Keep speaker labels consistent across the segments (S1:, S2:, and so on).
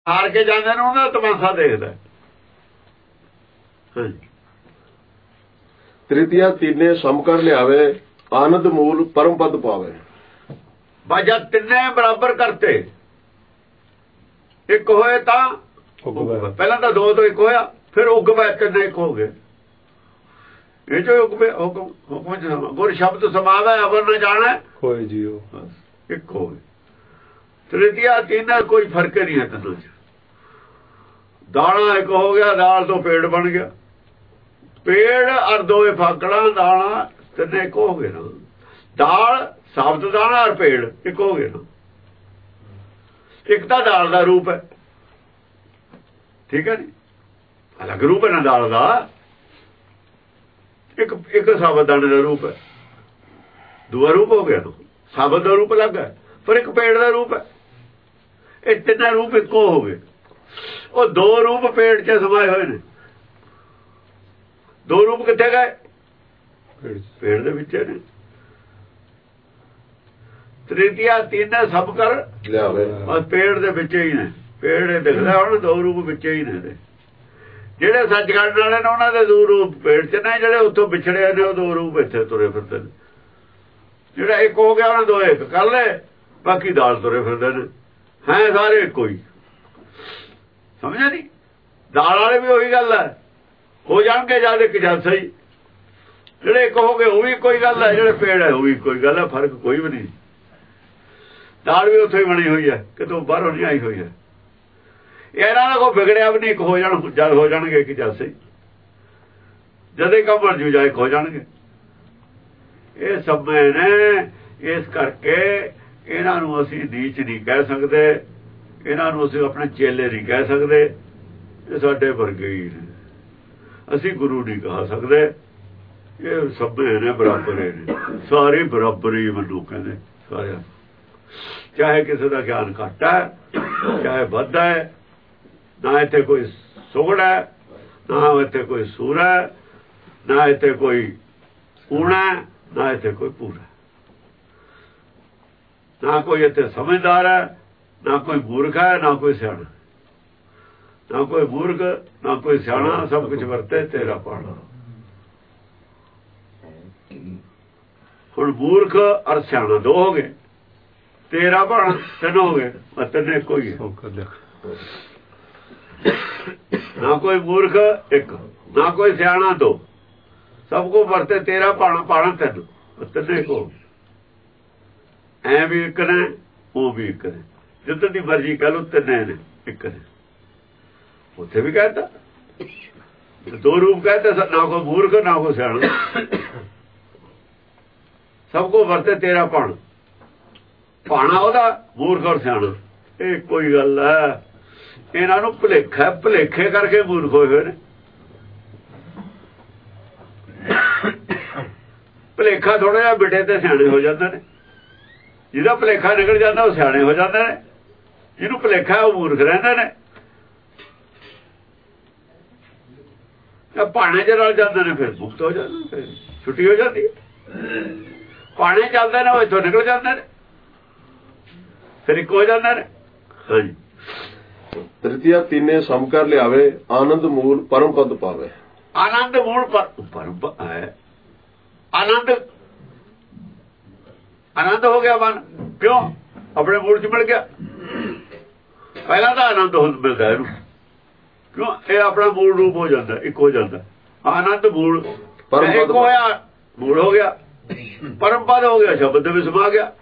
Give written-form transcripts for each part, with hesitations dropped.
S1: ਹਾਰ ਕੇ ਜਾਂਦੇ ਨੇ ਉਹਨਾਂ ਦਾ ਤਮਾਸ਼ਾ ਦੇਖਦਾ।
S2: ਤ੍ਰਿਤੀਆ ਤੀਨੇ ਸਮ ਕਰ ਲਿਆਵੇ ਆਨੰਦ ਮੂਲ ਪਰਮ ਪਦ ਪਾਵੇ।
S1: ਬਾਜਾ ਤਿੰਨੇ ਬਰਾਬਰ ਕਰਤੇ, ਇੱਕ ਹੋਏ ਤਾਂ ਪਹਿਲਾਂ ਤਾਂ ਦੋ ਤੋਂ ਇੱਕ ਹੋਇਆ, ਫਿਰ ਉੱਗ ਪਏ ਤਿੰਨੇ ਇੱਕ ਹੋ ਗਏ। ਇਹ ਜੋ ਉੱਗ ਪਏ ਹੁਕਮ ਗੁਰ ਸ਼ਬਦ ਸਮਾਵੇ ਅਵਰ न ਜਾਣਾ
S2: ਹੋਏ ਜੀਓ
S1: ਇੱਕ ਹੋ ਗਏ। ਤ੍ਰਿਤੀਆ ਤੀਨਾ ਕੋਈ ਫਰਕ ਨਹੀਂ ਹੈ ਤਿੰਨਾਂ ਚ। ਦਾਣਾ ਇੱਕ ਹੋ ਗਿਆ, ਦਾਲ ਤੋਂ ਪੇੜ ਬਣ ਗਿਆ, ਪੇੜ ਔਰ ਦੋਏ ਫਾਕੜਾ ਦਾਣਾ ਤਿੰਨੇ ਇੱਕ ਹੋ ਗਏ ਨਾ। ਦਾਲ ਸਾਬਤ ਦਾਣਾ ਔਰ ਪੇੜ ਇੱਕ ਹੋ ਗਏ ਨਾ। ਇੱਕ ਤਾਂ ਦਾਲ ਦਾ ਰੂਪ ਹੈ, ਠੀਕ ਹੈ ਜੀ, ਅਲੱਗ ਰੂਪ ਹੈ ਨਾ ਦਾਲ ਦਾ। ਇੱਕ ਸਾਬਤ ਦਾਣੇ ਦਾ ਰੂਪ ਹੈ, ਦੂਆ ਰੂਪ ਹੋ ਗਿਆ। ਸਾਬਤ ਦਾ ਰੂਪ ਅਲੱਗ ਹੈ, ਪਰ ਇੱਕ ਪੇੜ ਦਾ ਰੂਪ ਹੈ। ਇਹ ਤਿੰਨੇ ਰੂਪ ਇੱਕੋ ਹੋ ਗਏ। ਉਹ ਦੋ ਰੂਪ ਪੇੜ 'ਚ ਸਮਾਏ ਹੋਏ ਨੇ। ਦੋ ਰੂਪ ਕਿੱਥੇ ਗਏ? ਪੇੜ ਦੇ ਵਿੱਚ ਨੇ। ਤ੍ਰਿਤੀਆ ਤੀਨੇ ਸਭ ਕਰ ਲਿਆਵੇ, ਪੇੜ ਦੇ ਵਿੱਚ ਹੀ ਨੇ। ਪੇੜ ਦਿਖਦਾ ਹੁਣ, ਦੋ ਰੂਪ ਵਿੱਚ ਹੀ ਨੇ। ਜਿਹੜੇ ਸੱਚਖੰਡ ਵਾਲੇ ਨੇ ਉਹਨਾਂ ਦੇ ਦੋ ਰੂਪ ਪੇੜ 'ਚ ਨੇ, ਜਿਹੜੇ ਉੱਥੋਂ ਵਿਛੜੇ ਨੇ ਉਹ ਦੋ ਰੂਪ ਇੱਥੇ ਤੁਰੇ ਫਿਰਦੇ ਨੇ। ਜਿਹੜਾ ਇੱਕ ਹੋ ਗਿਆ ਉਹਨੇ ਦੋ ਇੱਕ ਕਰ ਲਏ, ਬਾਕੀ ਦਾਲ ਤੁਰੇ ਫਿਰਦੇ ਨੇ। ਹੈ ਸਾਰੇ ਇੱਕੋ ਹੀ, ਸਮਝਿਆ ਨਹੀਂ? ਦਾਲ ਵਾਲੇ ਵੀ ਉਹੀ ਗੱਲ ਹੈ, ਹੋ ਜਾਣਗੇ ਜਦ ਇੱਕ ਜਦ ਸਹੀ। ਜਿਹੜੇ ਇੱਕ ਹੋ ਗਏ ਉਹ ਵੀ ਕੋਈ ਗੱਲ ਹੈ, ਜਿਹੜੇ ਪੇੜ ਹੈ ਉਹ ਵੀ ਕੋਈ ਗੱਲ ਹੈ। ਫਰਕ ਕੋਈ ਵੀ ਨਹੀਂ। ਦਾਲ ਵੀ ਉੱਥੇ ਹੀ ਬਣੀ ਹੋਈ ਹੈ, ਕਿਤੋਂ ਬਾਹਰੋਂ ਨਹੀਂ ਆਈ ਹੋਈ ਹੈ। ਇਹਨਾਂ ਦਾ ਕੋਈ ਵਿਗੜਿਆ ਵੀ ਨਹੀਂ। ਇੱਕ ਹੋ ਜਾਣ ਜਦ ਹੋ ਜਾਣਗੇ ਕਿ ਜਦ ਸਹੀ, ਜਦੇ ਕੰਮ ਬਣ ਜੂ ਜਾ ਇੱਕ ਹੋ ਜਾਣਗੇ। ਇਹ ਸਭ ਨੇ, ਇਸ ਕਰਕੇ ਇਹਨਾਂ ਨੂੰ ਅਸੀਂ ਨੀਚ ਨਹੀਂ ਕਹਿ ਸਕਦੇ, ਇਹਨਾਂ ਨੂੰ ਅਸੀਂ ਆਪਣੇ ਚੇਲੇ ਨਹੀਂ ਕਹਿ ਸਕਦੇ। ਇਹ ਸਾਡੇ ਵਰਗੇ ਹੀ ਨੇ, ਅਸੀਂ ਗੁਰੂ ਨਹੀਂ ਕਹਿ ਸਕਦੇ। ਇਹ ਸਭ ਨੇ ਬਰਾਬਰ ਨੇ, ਸਾਰੇ ਬਰਾਬਰ ਹੀ ਮੈਨੂੰ ਕਹਿੰਦੇ ਸਾਰਿਆਂ। ਚਾਹੇ ਕਿਸੇ ਦਾ ਗਿਆਨ ਘੱਟ ਹੈ, ਚਾਹੇ ਵੱਧ ਹੈ, ਨਾ ਇੱਥੇ ਕੋਈ ਸੁਗੜ ਹੈ, ਨਾ ਇੱਥੇ ਕੋਈ ਸੂਰ ਹੈ, ਨਾ ਇੱਥੇ ਕੋਈ ਊਣਾ, ਨਾ ਇੱਥੇ ਕੋਈ ਪੂਰਾ, ਨਾ ਕੋਈ ਇੱਥੇ ਸਮਝਦਾਰ ਹੈ, ਨਾ ਕੋਈ ਮੂਰਖ ਹੈ, ਨਾ ਕੋਈ ਸਿਆਣਾ। ਨਾ ਕੋਈ ਮੂਰਖ, ਨਾ ਕੋਈ ਸਿਆਣਾ, ਸਭ ਕੁਝ ਵਰਤੇ ਤੇਰਾ ਪਾਣਾ। ਹੁਣ ਮੂਰਖ ਔਰ ਸਿਆਣਾ ਦੋ ਹੋ ਗਏ, ਤੇਰਾ ਪਾਣਾ ਤਿੰਨ ਹੋ ਗਏ। ਤਿੰਨੇ ਕੋਈ ਨਾ ਕੋਈ ਮੂਰਖ ਇੱਕ, ਨਾ ਕੋਈ ਸਿਆਣਾ ਦੋ, ਸਭ ਕੋ ਵਰਤੇ ਤੇਰਾ ਪਾਣਾ। ਪਾਣਾ ਤਿੰਨ, ਤਿੰਨੇ ਕੋ ਐ ਵੀ ਇੱਕ ਨੇ, ਉਹ ਵੀ ਇੱਕ ਨੇ। ਜਿੱਦਾਂ ਦੀ ਮਰਜ਼ੀ ਕਹਿ ਲਓ, ਤਿੰਨੇ ਨੇ ਇੱਕ ਨੇ। ਉੱਥੇ ਵੀ ਕਹਿਤਾ ਦੋ ਰੂਪ कहते, ना कोई मूर्ख ना कोई सियाणा, सबको वरते तेरा भाण, भाणा ओदा मूर्ख और सियाणा ये कोई गल है। इन्हों भुलेखा भुलेखे करके मूर्ख होए हुए ने। भुलेखा थोड़ा जिहा बिटे ते सियाणे हो जाते हैं, जिहदा भुलेखा निकल जाता वो सियाणे हो जाते हैं, जिन्हों भुलेखा वो मूर्ख रहते हैं। भाणे च रल जाते हैं फिर मुक्त हो जाते, छुट्टी हो जाती है। भाणे चलते हैं वो इथों निकल जाते हैं, फिर एक हो जाते हैं। हाँ जी,
S2: तृतीया तीने सम कर लियावे, आनंद मूल परम पद पावे।
S1: आनंद मूल परम है। आनंद आनंद हो गया मन, क्यों? अपने मूल च मिल गया। पहला तो आनंद मिलता है, क्यों? ये अपना मूल रूप हो जाता, एक हो जाता। आनंद मूल एक होया, मूल हो गया, परम पद हो गया, शब्द में समा गया।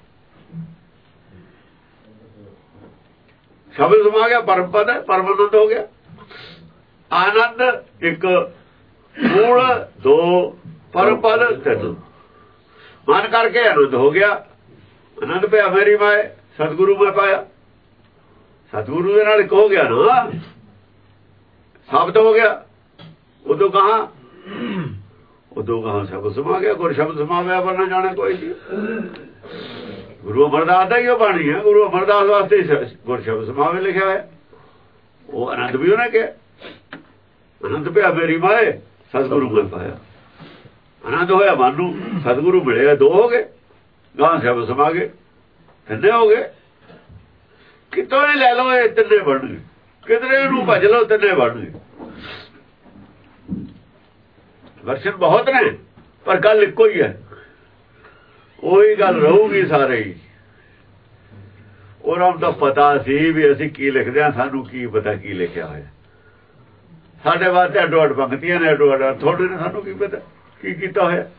S1: शब्द समा गया, परम पद है, परमानंद हो गया। आनंद एक, मूल दो, परम पद तीन, मन करके आनंद हो गया। आनंद पे मेरी माए सतगुरु में पाया, सतगुरु के नाल एक हो गया ना, साबित हो गया। उदो कहा शब्द समा गया। गुरु शब्द समा गया, वरना जाने कोई नहीं। गुरु अमरदास का ही बाणी है, गुरु अमरदास वास्ते गुरु शब्द समावे लिखा है। वो आनंद भी उन्हें क्या, आनंद पे मेरी माए सतगुरु में पाया। आनंद होया मानू, सतगुरु मिले, दो हो गए, गां शब्द समा गए, तिने हो गए। कितों ही ले लो, ये तिने बन गए। ਕਿਧਰੇ ਨੂੰ ਭਜ ਲਓ ਤਿੰਨੇ ਬਣ ਗਏ। ਵਰਸ਼ਨ ਬਹੁਤ ਨੇ ਪਰ ਗੱਲ ਇੱਕੋ ਹੀ ਹੈ, ਉਹੀ ਗੱਲ ਰਹੂਗੀ ਸਾਰੇ ਹੀ। ਉਹਨਾਂ ਨੂੰ ਤਾਂ ਪਤਾ ਸੀ ਵੀ ਅਸੀਂ ਕੀ ਲਿਖਦੇ ਹਾਂ, ਸਾਨੂੰ ਕੀ ਪਤਾ ਕੀ ਲਿਖਿਆ ਹੋਇਆ। ਸਾਡੇ ਵਾਸਤੇ ਅੱਡੋ ਅੱਡ ਪੰਕਤੀਆਂ ਨੇ, ਅੱਡੋ ਅੱਡ ਥੋੜੇ ਨੇ, ਸਾਨੂੰ ਕੀ ਪਤਾ ਕੀ ਕੀਤਾ ਹੋਇਆ।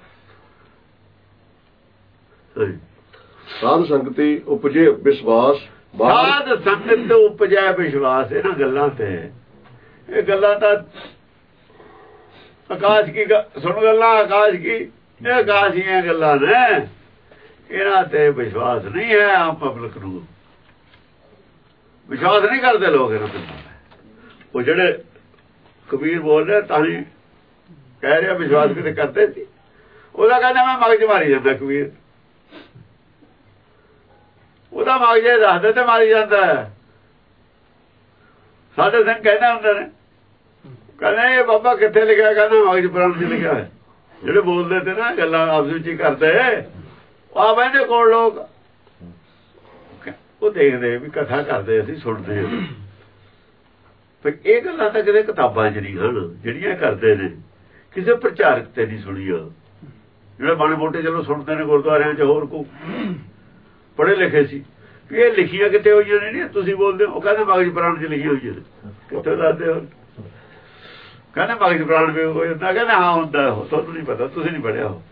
S2: ਸਾਧ ਸੰਗਤੀ ਉਪਜੇ ਵਿਸ਼ਵਾਸ,
S1: ਸਾਧ ਸੰਗਤ ਉਪਜੈ ਵਿਸ਼ਵਾਸ। ਇਹਨਾਂ ਗੱਲਾਂ ਤੇ, ਇਹ ਗੱਲਾਂ ਤਾਂ ਆਕਾਸ਼ ਕੀ ਸੁਣ ਗੱਲਾਂ, ਆਕਾਸ਼ ਕੀ, ਇਹ ਆਕਾਸ਼ ਦੀਆਂ ਗੱਲਾਂ ਨੇ। ਇਹਨਾਂ ਤੇ ਵਿਸ਼ਵਾਸ ਨਹੀਂ ਹੈ। ਆਮ ਪਬਲਿਕ ਨੂੰ ਵਿਸ਼ਵਾਸ ਨਹੀਂ ਕਰਦੇ ਲੋਕ ਇਹਨਾਂ ਤੇ। ਉਹ ਜਿਹੜੇ ਕਬੀਰ ਬੋਲ ਰਿਹਾ ਤਾਂ ਹੀ ਕਹਿ ਰਿਹਾ ਵਿਸ਼ਵਾਸ ਕਿਤੇ ਕਰਦੇ ਸੀ। ਉਹਦਾ ਕਹਿੰਦਾ ਮੈਂ ਮਗਜ ਮਾਰੀ ਜਾਂਦਾ ਕਬੀਰ, ਉਹਦਾ ਮਗਜੇ ਦੱਸਦੇ ਤੇ ਮਾਰੀ ਜਾਂਦਾ। ਸਾਡੇ ਸਿੰਘ ਕਹਿੰਦਾ ਹੁੰਦੇ ਨੇ, ਕਹਿੰਦੇ ਇਹ ਬਾਬਾ ਕਿੱਥੇ ਲਿਖਿਆ, ਕਹਿੰਦਾ ਮਗਜ ਪੁਰਾਣ ਚ ਲਿਖਿਆ ਹੈ। ਜਿਹੜੇ ਬੋਲਦੇ ਤੇ ਨਾ ਗੱਲਾਂ ਆਪਸ ਵਿੱਚ ਹੀ ਕਰਦੇ, ਆ ਬਹਿੰਦੇ ਕੋਲ ਲੋਕ, ਉਹ ਦੇਖਦੇ ਵੀ ਕਥਾ ਕਰਦੇ, ਅਸੀਂ ਸੁਣਦੇ ਹਾਂ। ਪਰ ਇਹ ਗੱਲਾਂ ਤਾਂ ਕਿਤੇ ਕਿਤਾਬਾਂ 'ਚ ਨਹੀਂ ਹਨ ਜਿਹੜੀਆਂ ਕਰਦੇ ਨੇ, ਕਿਸੇ ਪ੍ਰਚਾਰਕ ਤੇ ਨਹੀਂ ਸੁਣੀਆਂ। ਜਿਹੜੇ ਮਾੜੇ ਮੋਟੇ ਚਲੋ ਸੁਣਦੇ ਨੇ ਗੁਰਦੁਆਰਿਆਂ 'ਚ, ਹੋਰ ਕੋ ਪੜ੍ਹੇ ਲਿਖੇ ਸੀ, ਵੀ ਇਹ ਲਿਖੀਆਂ ਕਿਤੇ ਹੋਈਆਂ ਨੇ। ਨਹੀਂ ਤੁਸੀਂ ਬੋਲਦੇ ਹੋ, ਉਹ ਕਹਿੰਦੇ ਮਗਜ ਪੁਰਾਣ 'ਚ ਲਿਖੀਆਂ ਹੋਈਆਂ ਨੇ। ਕਿੱਥੇ ਦੱਸਦੇ ਹੋ? ਕਹਿੰਦੇ ਮਗਜ ਪੁਰਾਣ ਵੀ ਹੋ ਜਾਂਦਾ। ਕਹਿੰਦੇ ਹਾਂ ਹੁੰਦਾ, ਉਹ ਤੁਹਾਨੂੰ ਨਹੀਂ ਪਤਾ, ਤੁਸੀਂ ਨਹੀਂ ਪੜ੍ਹਿਆ ਉਹ।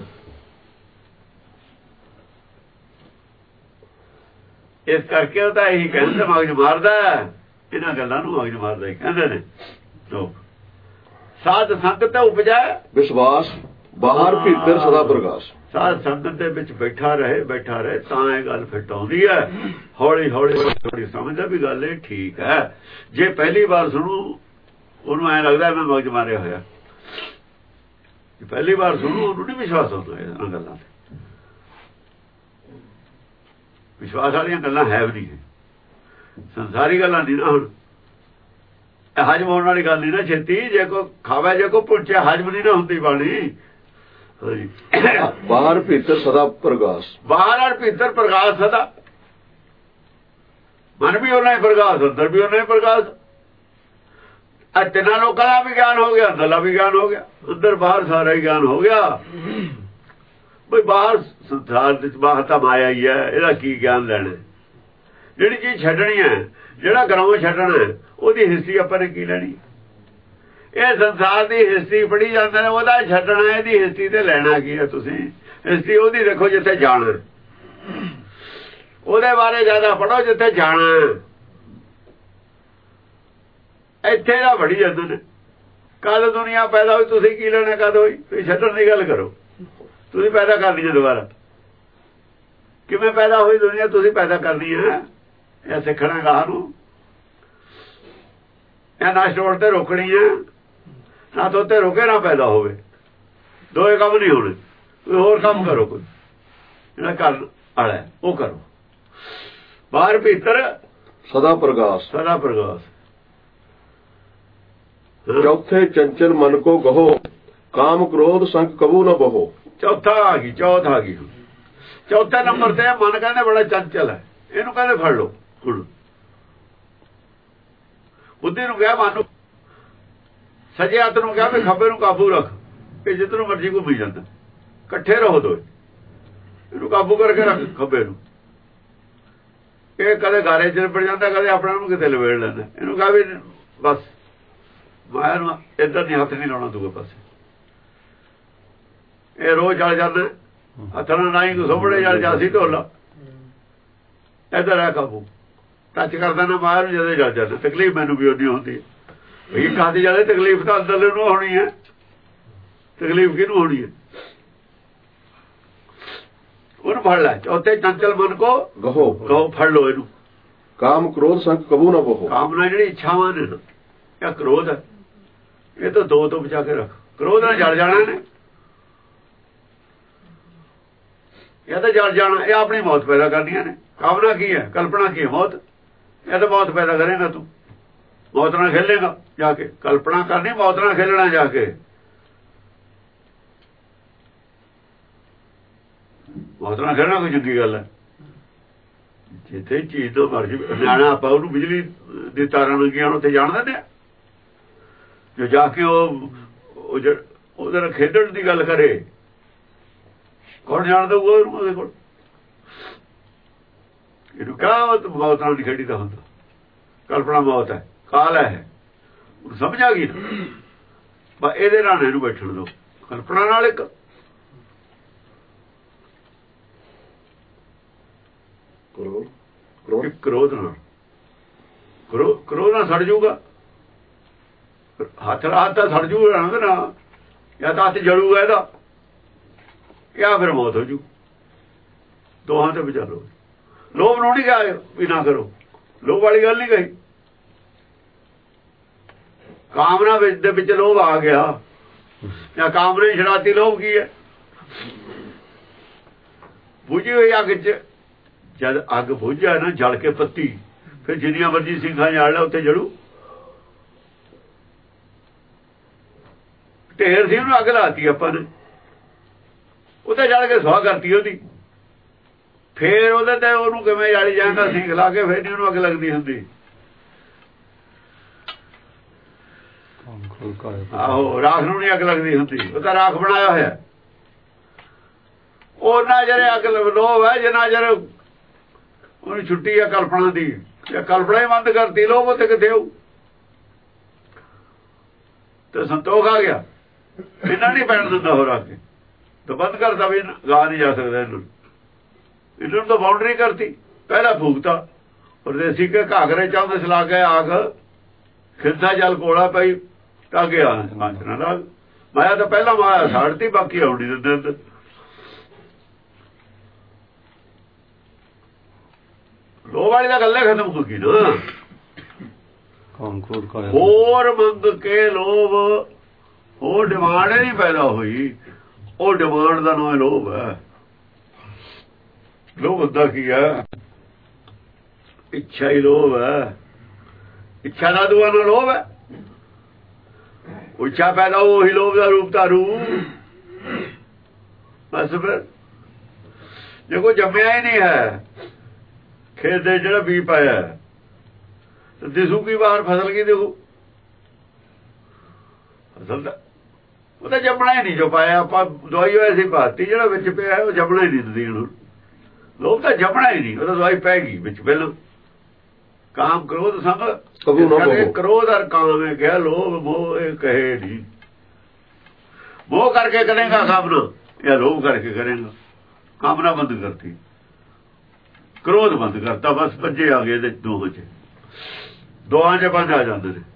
S1: ਇਸ ਕਰਕੇ ਉਹ ਤਾਂ ਇਹੀ ਕਹਿੰਦੇ ਮਗਜ ਮਾਰਦਾ, ਇਹਨਾਂ ਗੱਲਾਂ ਨੂੰ ਮਗਜ ਮਾਰਦਾ ਹੀ ਕਹਿੰਦੇ ਨੇ ਲੋਕ। ਸਾਧ ਸੰਗਤ ਉਪਜੈ ਵਿਸ਼ਵਾਸ,
S2: ਬਾਹਰ ਭੀਤਰ ਸਦਾ ਪ੍ਰਕਾਸ਼।
S1: ਸਾਧ ਸੰਗਤ ਦੇ ਵਿੱਚ ਬੈਠਾ ਰਹੇ ਤਾਂ ਇਹ ਗੱਲ ਫਿੱਟ ਆਉਂਦੀ ਹੈ। ਹੌਲੀ ਹੌਲੀ ਸਮਝਦਾ ਵੀ ਗੱਲ ਇਹ ਠੀਕ ਹੈ। ਜੇ ਪਹਿਲੀ ਵਾਰ ਸੁਣੂ ਉਹਨੂੰ ਐਂ ਲੱਗਦਾ ਮੈਂ ਮਗਜ ਮਾਰਿਆ ਹੋਇਆ। ਜੇ ਪਹਿਲੀ ਵਾਰ ਸੁਣੂ ਉਹਨੂੰ ਨਹੀਂ ਵਿਸ਼ਵਾਸ ਹੁੰਦਾ ਇਹਨਾਂ ਗੱਲਾਂ ਤੇ। ਵਿਸ਼ਵਾਸ ਵਾਲੀਆਂ ਗੱਲਾਂ ਹੈ ਵੀ ਨਹੀਂ, ਸੰਸਾਰੀ ਗੱਲਾਂ ਨਹੀਂ ਨਾ। ਹੁਣ ਹਜਮ ਹੋਣ ਵਾਲੀ ਗੱਲ ਨਹੀਂ ਨਾ ਛੇਤੀ। ਜੇ ਕੋਈ ਖਾਵੇ, ਜੇ ਕੋਈ ਪੁੱਛਿਆ, ਹਜਮ ਨਹੀਂ ਨਾ ਹੁੰਦੀ ਬਾਣੀ।
S2: ਬਾਹਰ ਭੀਤਰ ਸਦਾ ਪ੍ਰਕਾਸ਼,
S1: ਬਾਹਰ ਔਰ ਭੀਤਰ ਪ੍ਰਕਾਸ਼ ਸਦਾ। ਮਨ ਵੀ ਉਹਨਾਂ ਹੀ ਪ੍ਰਕਾਸ਼, ਅੰਦਰ ਵੀ ਉਹਨਾਂ ਹੀ ਪ੍ਰਕਾਸ਼। ਤਿੰਨਾਂ ਲੋਕਾਂ ਦਾ ਵੀ ਗਿਆਨ ਹੋ ਗਿਆ, ਅੰਦਰਲਾ ਵੀ ਗਿਆਨ ਹੋ ਗਿਆ, ਅੰਦਰ ਬਾਹਰ ਸਾਰਾ ਹੀ ਗਿਆਨ ਹੋ ਗਿਆ। ਬਈ ਬਾਹਰ ਸੰਸਾਰ ਵਿੱਚ ਬਾਹਰ ਤਾਂ ਮਾਇਆ ਹੀ ਹੈ, ਇਹਦਾ ਕੀ ਗਿਆਨ ਲੈਣਾ। ਜਿਹੜੀ ਚੀਜ਼ ਛੱਡਣੀ ਹੈ, ਜਿਹੜਾ ਗਰਾਉਂ ਛੱਡਣਾ, ਉਹਦੀ ਹਿਸਟਰੀ ਆਪਾਂ ਨੇ ਕੀ ਲੈਣੀ। ਇਹ ਸੰਸਾਰ ਦੀ ਹਿਸਟਰੀ ਪੜ੍ਹੀ ਜਾਂਦੇ ਨੇ, ਉਹਦਾ ਛੱਡਣਾ, ਇਹਦੀ ਹਿਸਟਰੀ ਤੇ ਲੈਣਾ ਕੀ ਹੈ ਤੁਸੀਂ। ਹਿਸਟਰੀ ਉਹਦੀ ਦੇਖੋ ਜਿੱਥੇ ਜਾਣਾ, ਉਹਦੇ ਬਾਰੇ ਜ਼ਿਆਦਾ ਪੜ੍ਹੋ ਜਿੱਥੇ ਜਾਣਾ। ਇੱਥੇ ਦਾ ਬੜੀ ਜਾਂਦੇ ਨੇ। ਕਦ ਦੁਨੀਆ ਪੈਦਾ ਹੋਈ, ਤੁਸੀਂ ਕੀ ਲੈਣਾ ਕਦ ਹੋਈ। ਤੁਸੀਂ ਛੱਡਣ ਦੀ ਗੱਲ ਕਰੋ, ਤੁਸੀਂ ਪੈਦਾ ਕਰਨੀ ਹੈ ਦੁਬਾਰਾ। ਕਿਵੇਂ ਪੈਦਾ ਹੋਈ ਦੁਨੀਆ, ਤੁਸੀਂ ਪੈਦਾ ਕਰਨੀ ਹੈ। ਇਹ ਸਿੱਖਣਾ ਗਾਹ ਨੂੰ, ਇਹ ਨਾ ਸਟੋਰ ਤੇ ਰੋਕਣੀ ਹੈ, ਨਾ ਤੋਂ ਤੇ ਰੋਕੇ ਨਾ ਪੈਦਾ ਹੋਵੇ। ਦੋਏ ਕੰਮ ਨਹੀਂ ਹੋਣੇ। ਕੋਈ ਹੋਰ ਕੰਮ ਕਰੋ, ਕੋਈ ਜਿਹੜਾ ਕਰਨ ਵਾਲਾ ਉਹ ਕਰੋ। ਬਾਹਰ ਭੀਤਰ
S2: ਸਦਾ ਪ੍ਰਕਾਸ਼,
S1: ਸਦਾ ਪ੍ਰਕਾਸ਼।
S2: ਚੌਥੇ ਚੰਚਲ ਮਨ ਕੋ ਕਹੋ, ਕਾਮ ਕ੍ਰੋਧ ਸੰਗ ਕਬੂ ਨਾ ਬਹੋ।
S1: ਚੌਥਾ ਆ ਗਈ, ਚੌਥ ਆ ਗਈ। ਚੌਥੇ ਨੰਬਰ ਤੇ ਮਨ ਕਹਿੰਦੇ ਬੜਾ ਚੰਚਲ ਹੈ, ਇਹਨੂੰ ਕਹਿੰਦੇ ਫੜ ਲਓ। ਹੁਣ ਬੁੱਧੀ ਨੂੰ ਕਿਹਾ, ਮਨ ਨੂੰ, ਸੱਜੇ ਹੱਥ ਨੂੰ ਕਿਹਾ ਵੀ ਖੱਬੇ ਨੂੰ ਕਾਬੂ ਰੱਖ। ਇਹ ਜਿੱਧਰ ਮਰਜ਼ੀ ਘੁੰਮੀ ਜਾਂਦਾ, ਇਕੱਠੇ ਰਹੋ ਦੋਏ। ਇਹਨੂੰ ਕਾਬੂ ਕਰਕੇ ਰੱਖ ਖੱਬੇ ਨੂੰ। ਇਹ ਕਦੇ ਗਾਰੇ ਚ ਲਿਪੜ ਜਾਂਦਾ, ਕਦੇ ਆਪਣਾ ਨੂੰ ਕਿਤੇ ਲਵੇੜ ਲੈਂਦਾ। ਇਹਨੂੰ ਕਹਾ ਵੀ ਬਸ ਮਾਇਆ ਨੂੰ ਇੱਧਰ ਨਹੀਂ, ਹੱਥ ਨਹੀਂ ਲਾਉਣਾ ਦੂਏ ਪਾਸੇ। ਇਹ ਰੋਜ਼ ਜਲ ਜਾਂਦਾ, ਹੱਥ ਨਾਲ ਨਾ ਹੀ ਸੋਬੜੇ ਜਲ ਜਾਸੀ ਢੋਲਾ। ਇੱਧਰ ਹੈ ਕਾਬੂ, ਟੱਚ ਕਰਦਾ ਨਾ ਮਾਇਆ ਨੂੰ, ਜਦੋਂ ਜਲ ਜਾਂਦਾ। ਤਕਲੀਫ ਮੈਨੂੰ ਵੀ ਉਨੀ ਹੁੰਦੀ ਹੈ। ਕਾਹਦੀ ਜਾਲੇ ਤਕਲੀਫ ਤਾਂ ਅੰਦਰ ਨੂੰ ਹੋਣੀ ਹੈ, ਤਕਲੀਫ ਕਿਹਨੂੰ ਹੋਣੀ ਹੈ। ਉਹਨੂੰ ਫੜ ਲੈ। ਚੌਥੇ ਚੰਚਲ ਮਨ ਕੋ ਕਹੋ, ਫੜ ਲੋ ਇਹਨੂੰ।
S2: ਕਾਮ ਕ੍ਰੋਧ ਸੰਗ ਕਬੂ ਨਾ ਬਹੋ।
S1: ਕਾਮਨਾ ਜਿਹੜੀ ਇੱਛਾਵਾਂ ਨੇ ਜਾਂ ਕ੍ਰੋਧ ਹੈ, ਇਹ ਤਾਂ ਦੋ ਤੋਂ ਬਚਾ ਕੇ ਰੱਖ। ਕ੍ਰੋਧ ਨਾਲ ਜਲ ਜਾਣਾ ਨੇ, ਇਹ ਤਾਂ ਜਲ ਜਾਣਾ। ਇਹ ਆਪਣੀ ਮੌਤ ਪੈਦਾ ਕਰਨੀਆਂ ਨੇ। ਕਾਮਨਾ ਕੀ ਹੈ, ਕਲਪਨਾ ਕੀ ਹੈ, ਮੌਤ। ਇਹ ਤਾਂ ਮੌਤ ਪੈਦਾ ਕਰੇਗਾ ਤੂੰ, ਮੌਤ ਨਾਲ ਖੇਲੇਗਾ ਜਾ ਕੇ। ਕਲਪਨਾ ਕਰਨੀ, ਮੌਤ ਨਾਲ ਖੇਲਣਾ ਜਾ ਕੇ। ਮੌਤ ਨਾਲ ਖੇਲਣਾ ਕੋਈ ਚੰਗੀ ਗੱਲ ਹੈ। ਜਿੱਥੇ ਚੀਜ਼ ਤੋਂ ਮਰਜ਼ੀ ਨਿਆਣਾ ਆਪਾਂ ਉਹਨੂੰ ਬਿਜਲੀ ਦੀ ਤਾਰਾਂ ਲੱਗੀਆਂ ਉੱਥੇ ਜਾਣ ਦਿੰਦੇ ਆ। ਜੋ ਜਾ ਕੇ ਉਹਦੇ ਨਾਲ ਖੇਡਣ ਦੀ ਗੱਲ ਕਰੇ, ਕੌਣ ਜਾਣ ਦਊਗਾ ਉਹਦੇ ਕੋਲ? ਇਹਨੂੰ ਕਹਾ ਮੌਤ ਨਾਲ ਨਹੀਂ ਖੇਡੀ ਦਾ ਹੁੰਦਾ, ਕਲਪਨਾ ਮੌਤ ਹੈ, ਕਾਲ ਹੈ, ਉਹਨੂੰ ਸਮਝ ਆ ਗਈ ਨਾ। ਬਸ ਇਹਦੇ ਨਾਲ ਇਹਨੂੰ ਬੈਠਣ ਦਿਓ, ਕਲਪਨਾ ਨਾਲ ਇੱਕ ਕ੍ਰੋਧ ਨਾਲ, ਕ੍ਰੋਧ ਨਾਲ ਸੜ ਜਾਊਗਾ। ਹੱਥ ਰਾਤ ਤਾਂ ਸੜ ਜੂਗਾ ਨਾ, ਜਾਂ ਤਾਂ ਹੱਥ ਜਲੂਗਾ ਇਹਦਾ, ਜਾਂ ਫਿਰ ਮੌਤ ਹੋ ਜੂ। ਦੋਹਾਂ ਤੇ ਵਿਚਾਰੋ। ਲੋਭ ਨੂੰ ਨਹੀਂ ਕਿਹਾ ਵੀ ਨਾ ਕਰੋ, ਲੋਭ ਵਾਲੀ ਗੱਲ ਨਹੀਂ ਕਹੀ। ਕਾਮਨਾ ਦੇ ਵਿੱਚ ਲੋਭ ਆ ਗਿਆ, ਜਾਂ ਕਾਮਨਾ ਛੜਾਤੀ। ਲੋਭ ਕੀ ਹੈ? ਬੁਝੀ ਹੋਈ ਅੱਗ ਚ ਜਦ ਅੱਗ ਬੁਝਾ ਨਾ, ਜਲ ਕੇ ਪੱਤੀ, ਫਿਰ ਜਿੰਨੀਆਂ ਮਰਜ਼ੀ ਸਿੰਘਾਂ ਜਾਲ ਲੈ ਉੱਥੇ ਜੜੂ। ਢੇਰ ਸੀ, ਉਹਨੂੰ ਅੱਗ ਲਾਤੀ ਆਪਾਂ ਨੇ, ਉੱਥੇ ਜਲ ਕੇ ਸੁਆਹ ਕਰਤੀ ਉਹਦੀ। ਫੇਰ ਉਹਦੇ ਤੇ ਉਹਨੂੰ ਕਿਵੇਂ ਜਾਲੀ ਜਾਂਦਾ ਸਿੰਘ ਲਾ ਕੇ, ਫੇਰ ਨੀ ਉਹਨੂੰ ਅੱਗ ਲੱਗਦੀ ਹੁੰਦੀ। ਆਹੋ, ਰਾਖ ਨੂੰ ਨੀ ਅੱਗ ਲੱਗਦੀ ਹੁੰਦੀ, ਉਹ ਤਾਂ ਰਾਖ ਬਣਾਇਆ ਹੋਇਆ। ਉਹਨਾਂ ਜਿਹੜੇ ਅੱਗ ਲੋਭ ਹੈ, ਜਿੰਨਾ ਚਿਰ ਉਹਨੂੰ ਛੁੱਟੀ ਆ ਕਲਪਨਾ ਦੀ, ਜਾਂ ਕਲਪਨਾ ਹੀ ਬੰਦ ਕਰਤੀ, ਲੋਭ ਉੱਥੇ ਕਿੱਥੇ ਹੋਊ? ਤੇ ਸੰਤੋਖ ਆ ਗਿਆ, ਇਹਨਾਂ ਨਹੀਂ ਪੈਣ ਦਿੰਦਾ ਹੋਰ ਆ ਕੇ, ਤਾਂ ਬੰਦ ਕਰਦਾ ਵੀ ਗਾ ਨਹੀਂ ਜਾ ਸਕਦਾ ਇਹਨਾਂ ਨੂੰ ਤਾਂ ਬਾਉਂਡਰੀ ਕਰਤੀ। ਪਹਿਲਾਂ ਫੂਕਤਾ, ਪਰਦੇਸੀ ਕੇ ਘਾਗਰੇ ਚਾਹੁੰਦੇ ਸਲਾ ਕੇ ਆਗ, ਖਿਰਦਾ ਜਲ ਕੋਲਾ ਪਈ ਤਾਂ ਗਿਆ ਨਾਲ। ਮਾਇਆ ਤਾਂ ਪਹਿਲਾਂ ਮਾਇਆ ਸਾੜਤੀ, ਬਾਕੀ ਆਉਣੀ ਦਿੰਦੇ ਅੰਦਰ। ਲੋਭ ਵਾਲੀ ਦਾ ਗੱਲੇ ਖਤਮ ਹੋ ਗਈ ਨਾ। ਹੋਰ ਮੰਗ ਕੇ ਲੋਭ, ਉਹ ਡਿਮਾਂਡ ਨਹੀਂ ਪੈਦਾ ਹੋਈ, ਉਹ ਡਿਮਾਂਡ ਦਾ ਨਾਮ ਲੋਭ ਹੈ। ਲੋਭ ਹੁੰਦਾ ਕੀ ਹੈ? ਇੱਛਾ ਹੀ ਲੋਭ ਹੈ। ਇੱਛਾ ਦਾ ਦੁਆ ਨਾਲ ਲੋਭ ਹੈ। ਇੱਛਾ ਪੈਦਾ ਉਹੀ ਲੋਭ ਦਾ ਰੂਪ ਧਾਰੂ। ਬਸ ਫਿਰ ਜੇ ਕੋਈ ਜੰਮਿਆ ਹੀ ਨਹੀਂ ਹੈ, ਖੇਤ ਦੇ ਜਿਹੜਾ ਬੀਜ ਪਾਇਆ, ਤੇ ਦਿਸੂ ਕੀ ਬਾਹਰ ਫਸਲ ਕੀ ਦੇਖੂ? ਫਸਲ ਦਾ ਉਹ ਤਾਂ ਜੰਮਣਾ ਹੀ ਨਹੀਂ, ਜੋ ਪਾਇਆ ਆਪਾਂ ਦਵਾਈ ਐਸੀ ਪਾਤੀ, ਜਿਹੜਾ ਵਿੱਚ ਪਿਆ ਉਹ ਜੰਮਣਾ ਹੀ ਨਹੀਂ ਦਿੰਦੀ। ਲੋਭ ਤਾਂ ਜੰਮਣਾ ਹੀ ਨਹੀਂ, ਉਹ ਤਾਂ ਦਵਾਈ ਪੈ ਗਈ ਵਿੱਚ ਪਹਿਲਾਂ। ਕਾਮ ਕ੍ਰੋਧ ਸੰਗ ਕ੍ਰੋਧ ਔਰ ਕਾਮ ਹੈ ਕਿਹਾ, ਲੋਭ ਮੋਹ ਇਹ ਕਹੇ ਨਹੀਂ। ਮੋਹ ਕਰਕੇ ਕਰੇਗਾ ਕਾਮਨਾ, ਜਾਂ ਲੋਭ ਕਰਕੇ ਕਰੇਗਾ? ਕਾਮਨਾ ਬੰਦ ਕਰਤੀ, ਕ੍ਰੋਧ ਬੰਦ ਕਰਤਾ, ਬਸ ਭੱਜੇ ਆ ਗਏ ਇਹਦੇ ਦੋਹਾਂ ਚ ਬੰਦ ਆ ਜਾਂਦੇ ਨੇ।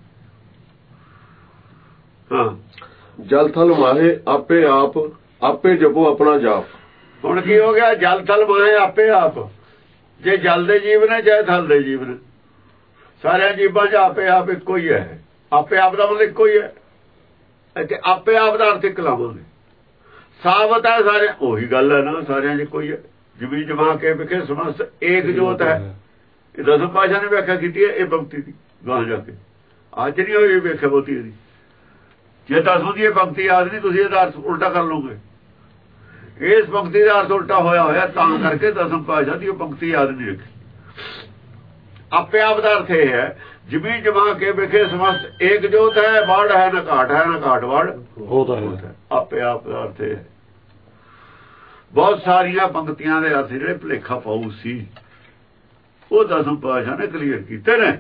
S1: ਹਾਂ,
S2: ਜਲ ਥਲ ਮਾਹੇ ਆਪੇ ਆਪ, ਆਪੇ ਜਪੋ ਆਪਣਾ ਜਾਪ।
S1: ਹੁਣ ਕੀ ਹੋ ਗਿਆ? ਜਲ ਥਲ ਮਾਹੇ ਆਪੇ ਆਪ। ਜੇ ਜਲ ਦੇ ਜੀਵ ਨੇ ਚਾਹੇ ਥਲ ਦੇ ਜੀਵ ਨੇ, ਸਾਰਿਆਂ ਜੀਵਾਂ ਚ ਆਪੇ ਆਪ ਇੱਕੋ ਹੀ ਹੈ। ਆਪੇ ਆਪ ਦਾ ਮਤਲਬ ਇੱਕੋ ਹੀ ਹੈ। ਇੱਥੇ ਆਪੇ ਆਪ ਦਾ ਅਰਥ ਇੱਕ ਲਾਵਾਂਗੇ, ਸਾਬਤ ਹੈ ਸਾਰੇ ਉਹੀ ਗੱਲ ਹੈ ਨਾ, ਸਾਰਿਆਂ ਚ ਕੋਈ ਹੈ। ਜਮੀ ਜਮਾ ਕੇ ਵਿਖੇ ਸਮਸਤ ਏਕ ਜੋਤ ਹੈ। ਇਹ ਦਸਮ ਪਾਤਸ਼ਾਹ ਨੇ ਵਿਆਖਿਆ ਕੀਤੀ ਹੈ ਇਹ ਪੰਕਤੀ ਦੀ, ਗਾਂ ਜਾ ਕੇ ਅੱਜ ਨਹੀਂ ਹੋਈ ਵਿਆਖਿਆ ਬਹੁਤੀ ਇਹਦੀ। ਜੇ ਦਸਮ ਦੀ ਇਹ ਪੰਕਤੀ ਯਾਦ ਨਹੀਂ, ਤੁਸੀਂ ਇਹਦਾ ਅਰਥ ਉਲਟਾ ਕਰ ਲਓਗੇ। ਇਸ ਪੰਕਤੀ ਦਾ ਅਰਥ ਉਲਟਾ ਹੋਇਆ ਤਾਂ ਕਰਕੇ ਦਸਮ ਪਾਤਸ਼ਾਹ ਦੀ ਉਹ ਪੰਕਤੀ ਯਾਦ ਨਹੀਂ ਰੱਖੀ। ਆਪੇ ਆਪ ਦਾ ਅਰਥ ਇਹ ਹੈ, ਜਮੀ ਜਮਾ ਕੇ ਵਿਖੇ ਸਮਸਤ ਏਕ ਜੋਤ ਹੈ, ਵੜ ਹੈ ਨਾ ਘਾਟ ਹੈ, ਨਾ ਘਾਟ ਵੜ ਹੋਤਾ ਹੈ। ਆਪੇ ਆਪ ਦਾ ਅਰਥ ਹੈ। ਬਹੁਤ ਸਾਰੀਆਂ ਪੰਕਤੀਆਂ ਦੇ ਅਰਥ ਜਿਹੜੇ ਭੁਲੇਖਾ ਪਾਉ ਸੀ, ਉਹ ਦਸਮ ਪਾਤਸ਼ਾਹ ਨੇ ਕਲੀਅਰ ਕੀਤੇ ਨੇ।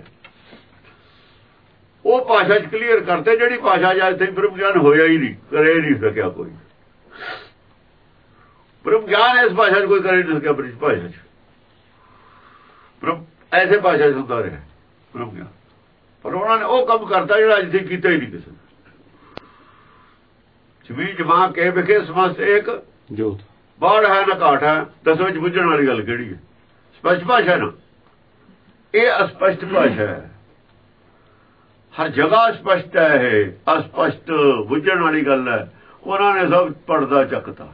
S1: ਉਹ ਭਾਸ਼ਾ ਚ ਕਲੀਅਰ ਕਰਤੇ, ਜਿਹੜੀ ਭਾਸ਼ਾ ਜਦ ਤੱਕ ਬ੍ਰਹਮ ਗਿਆਨ ਹੋਇਆ ਹੀ ਨਹੀਂ, ਕਰੇ ਨਹੀਂ ਸਕਿਆ ਕੋਈ। ਬ੍ਰਹਮ ਗਿਆਨ ਇਸ ਭਾਸ਼ਾ ਚ ਕੋਈ ਕਰੇ ਨਹੀਂ ਸਕਿਆ। ਬ੍ਰਿਜ ਭਾਸ਼ਾ ਚ ਐਸੇ ਭਾਸ਼ਾ ਚ ਹੁੰਦਾ ਰਿਹਾ ਬ੍ਰਹਮ ਗਿਆਨ, ਪਰ ਉਹਨਾਂ ਨੇ ਉਹ ਕੰਮ ਕਰਤਾ ਜਿਹੜਾ ਅੱਜ ਤੱਕ ਕੀਤਾ ਹੀ ਨਹੀਂ ਕਿਸੇ ਨੇ। ਜਮੀ ਜਮਾ ਕੇ ਵਿਖੇ ਸਮਸਤ ਏਕ ਜੋਤ, ਬਾੜ ਹੈ ਨਾ ਘਾਟ ਹੈ। ਦਸਵੇਂ ਚ ਬੁੱਝਣ ਵਾਲੀ ਗੱਲ ਕਿਹੜੀ ਹੈ? ਸਪਸ਼ਟ ਭਾਸ਼ਾ ਨਾ, ਇਹ ਅਸਪਸ਼ਟ ਭਾਸ਼ਾ ਹੈ। ਹਰ ਜਗ੍ਹਾ ਸਪਸ਼ਟ ਹੈ, ਇਹ ਅਸਪਸ਼ਟ ਬੁੱਝਣ ਵਾਲੀ ਗੱਲ ਹੈ। ਉਹਨਾਂ ਨੇ ਸਭ ਪੜਦਾ ਚੱਕਤਾ।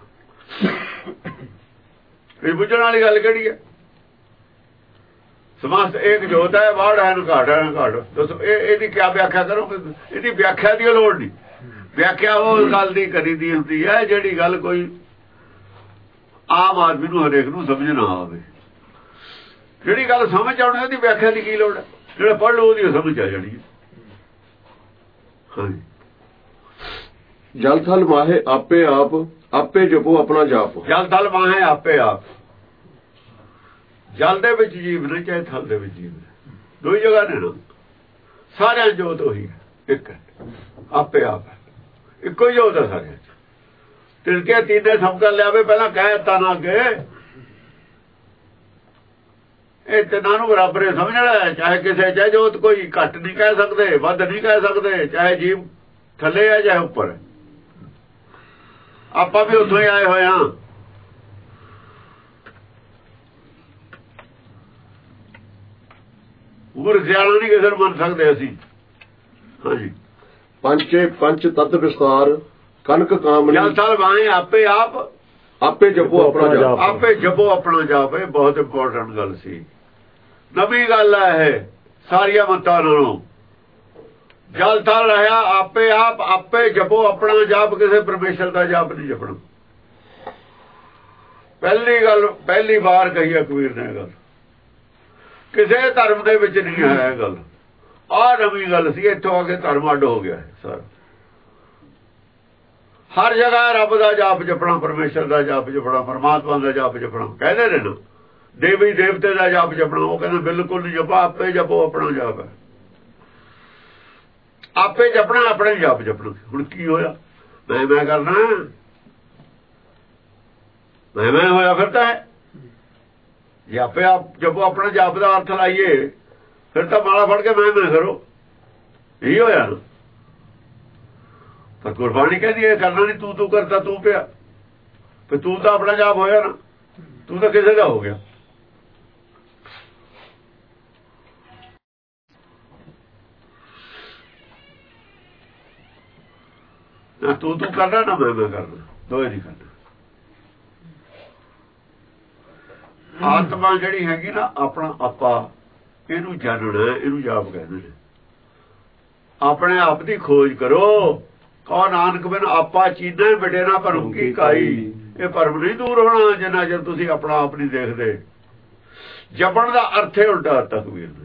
S1: ਇਹ ਬੁੱਝਣ ਵਾਲੀ ਗੱਲ ਕਿਹੜੀ ਹੈ? ਸਮਸਤ ਏਕ ਜੋਤ ਹੈ, ਬਾੜ ਹੈ ਨਾ ਘਾਟ ਹੈ, ਨਾ ਘਾਟ। ਦੱਸੋ ਇਹਦੀ ਕਿਆ ਵਿਆਖਿਆ ਕਰੋਗੇ? ਇਹਦੀ ਵਿਆਖਿਆ ਦੀ ਲੋੜ ਨਹੀਂ। ਵਿਆਖਿਆ ਉਹ ਗੱਲ ਦੀ ਕਰੀ ਦੀ ਹੁੰਦੀ ਹੈ ਜਿਹੜੀ ਗੱਲ ਕੋਈ ਆਮ ਆਦਮੀ ਨੂੰ, ਹਰੇਕ ਨੂੰ ਸਮਝ ਨਾ ਆਵੇ। ਜਿਹੜੀ ਗੱਲ ਸਮਝ ਆਉਣੀ ਉਹਦੀ ਵਿਆਖਿਆ ਦੀ ਕੀ ਲੋੜ ਹੈ? ਜਿਹੜਾ ਪੜ੍ਹ ਲਓ ਉਹਦੀ ਸਮਝ ਆ ਜਾਣੀ ਹੈ। ਹਾਂਜੀ,
S2: ਜਲ ਥਲ ਮਾਹੇ ਆਪੇ ਆਪ, ਆਪੇ ਜਪੋ ਆਪਣਾ ਜਾਪ।
S1: ਜਲ ਥਲ ਮਾਹੇ ਆਪੇ ਆਪ, ਜਲ ਦੇ ਵਿੱਚ ਜੀਵ ਨੇ ਚਾਹੇ ਥਲ ਦੇ ਵਿੱਚ ਜੀਵ ਨੇ, ਦੋਈ ਜਗ੍ਹਾ ਨੇ ਨਾ। ਸਾਰਿਆਂ ਜੋਤ ਉਹੀ ਹੈ, ਇੱਕ ਹੈ, ਆਪੇ ਆਪ ਹੈ, ਇੱਕੋ ਹੀ ਜੋਤ ਹੈ ਸਾਰਿਆਂ ਚ। ਤਿਲਕੇ ਤੀਨੇ ਸਭ ਕਰ ਲਿਆਵੇ, ਪਹਿਲਾਂ ਕਹਿ ਤਾ ਨਾ ਅੱਗੇ ਇਹ ਤਿੰਨਾਂ ਨੂੰ ਬਰਾਬਰ ਸਮਝਣਾ। ਚਾਹੇ ਕਿਸੇ ਚਾਹੇ ਜੋਤ ਕੋਈ ਘੱਟ ਨਹੀਂ ਕਹਿ ਸਕਦੇ, ਵੱਧ ਨਹੀਂ ਕਹਿ ਸਕਦੇ, ਚਾਹੇ ਜੀਵ ਥੱਲੇ ਹੈ ਚਾਹੇ ਉੱਪਰ ਹੈ। ਆਪਾਂ ਵੀ ਉੱਥੋਂ ਹੀ ਆਏ ਹੋਏ ਹਾਂ। ਉਮਰ ਸਿਆਣਾ ਨਹੀਂ ਕਿਸੇ ਨੂੰ ਮੰਨ ਸਕਦੇ ਅਸੀਂ। ਹਾਂਜੀ,
S2: ਪੰਚੇ ਪੰਚ ਤਤ ਵਿਸਤਾਰ, ਕਨਕ ਕਾਮਨੀ
S1: ਜਲ ਥਲ ਮਾਹੇ ਆਪੇ ਆਪ,
S2: ਆਪੇ ਜਪੋ ਆਪਣਾ ਜਾਪ।
S1: ਆਪੇ ਜਪੋ ਆਪਣਾ ਜਾਪ। ਇਹ ਬਹੁਤ ਇੰਪੋਰਟੈਂਟ ਗੱਲ ਸੀ, ਨਵੀਂ ਗੱਲ ਹੈ ਇਹ ਸਾਰੀਆਂ ਮਤਾਂ ਨਾਲੋਂ। ਜਲ ਥਲ ਰਹਾ ਆਪੇ ਆਪ, ਆਪੇ ਜਪੋ ਆਪਣਾ ਜਾਪ। ਕਿਸੇ ਪਰਮੇਸ਼ਰ ਦਾ ਜਾਪ ਨਹੀਂ ਜਪਣਾ। ਪਹਿਲੀ ਗੱਲ, ਪਹਿਲੀ ਵਾਰ ਕਹੀ ਹੈ ਕਬੀਰ ਨੇ ਗੱਲ, ਕਿਸੇ ਧਰਮ ਦੇ ਵਿੱਚ ਨਹੀਂ ਹੈ ਗੱਲ। ਆਹ ਨਵੀਂ ਗੱਲ ਸੀ, ਇੱਥੋਂ ਆ ਕੇ ਧਰਮ ਅੱਡ ਹੋ ਗਿਆ ਸਾਰਾ। ਹਰ ਜਗ੍ਹਾ ਰੱਬ ਦਾ ਜਾਪ ਜਪਣਾ, ਪਰਮੇਸ਼ਰ ਦਾ ਜਾਪ ਜਪਣਾ, ਪਰਮਾਤਮਾ ਦਾ ਜਾਪ ਜਪਣਾ। ਕਹਿੰਦੇ ਨੇ ਨਾ ਦੇਵੀ ਦੇਵਤੇ ਦਾ ਜਾਪ ਜਪਣਾ, ਉਹ ਕਹਿੰਦੇ ਬਿਲਕੁਲ ਨਹੀਂ ਜਪਾ, ਆਪੇ ਜਪੋ ਆਪਣਾ ਜਾਪ ਹੈ। ਆਪੇ ਜਪਣਾ, ਆਪਣੇ ਜਾਪ ਜਪਣਾ। ਹੁਣ ਕੀ ਹੋਇਆ? ਮੈਂ ਕਰਨਾ, ਮੈਂ ਹੋਇਆ ਫਿਰਦਾ ਹੈ। ਜੇ ਆਪੇ ਆਪ ਜਪੋ ਆਪਣਾ ਜਾਪ ਦਾ ਅਰਥ ਲਾਈਏ, ਫਿਰ ਤਾਂ ਮਾਲਾ ਫੜ ਕੇ ਮੈਂ ਕਰੋ, ਇਹੀ ਹੋਇਆ ਨਾ। ਪਰ ਗੁਰਬਾਣੀ ਕਹਿੰਦੀ ਇਹ ਕਰਨਾ ਨਹੀਂ, ਤੂੰ ਕਰਦਾ ਤੂੰ ਪਿਆ। ਫਿਰ ਤੂੰ ਤਾਂ ਆਪਣਾ ਜਾਪ ਹੋਇਆ ਨਾ, ਤੂੰ ਤਾਂ ਕਿਸੇ ਦਾ ਹੋ ਗਿਆ। ਨਾ ਤੂੰ ਕਰਨਾ, ਨਾ ਮੈਂ ਕਰਨਾ, ਦੋਏ ਨਹੀਂ ਕਰਨਾ। ਆਤਮਾ ਜਿਹੜੀ ਹੈਗੀ ਨਾ, ਆਪਣਾ ਆਪਾ, ਇਹਨੂੰ ਜਾਣਨਾ, ਇਹਨੂੰ ਜਾਪ ਕਹਿੰਦੇ ਨੇ। ਆਪਣੇ ਆਪ ਦੀ ਖੋਜ ਕਰੋ। ਕਹੋ ਨਾਨਕ ਬਿਨ ਆਪਾ ਚੀਨਾ ਬਟੇ ਨਾ ਭਰਮ ਕੀ ਕਾਈ। ਇਹ ਭਰਮ ਨਹੀਂ ਦੂਰ ਹੋਣਾ ਜਿੰਨਾ ਚਿਰ ਤੁਸੀਂ ਆਪਣਾ ਆਪ ਨਹੀਂ ਦੇਖਦੇ। ਜਪਣ ਦਾ ਅਰਥ ਹੈ ਉਲਟਾ ਤਕਬੀਰ ਨੇ।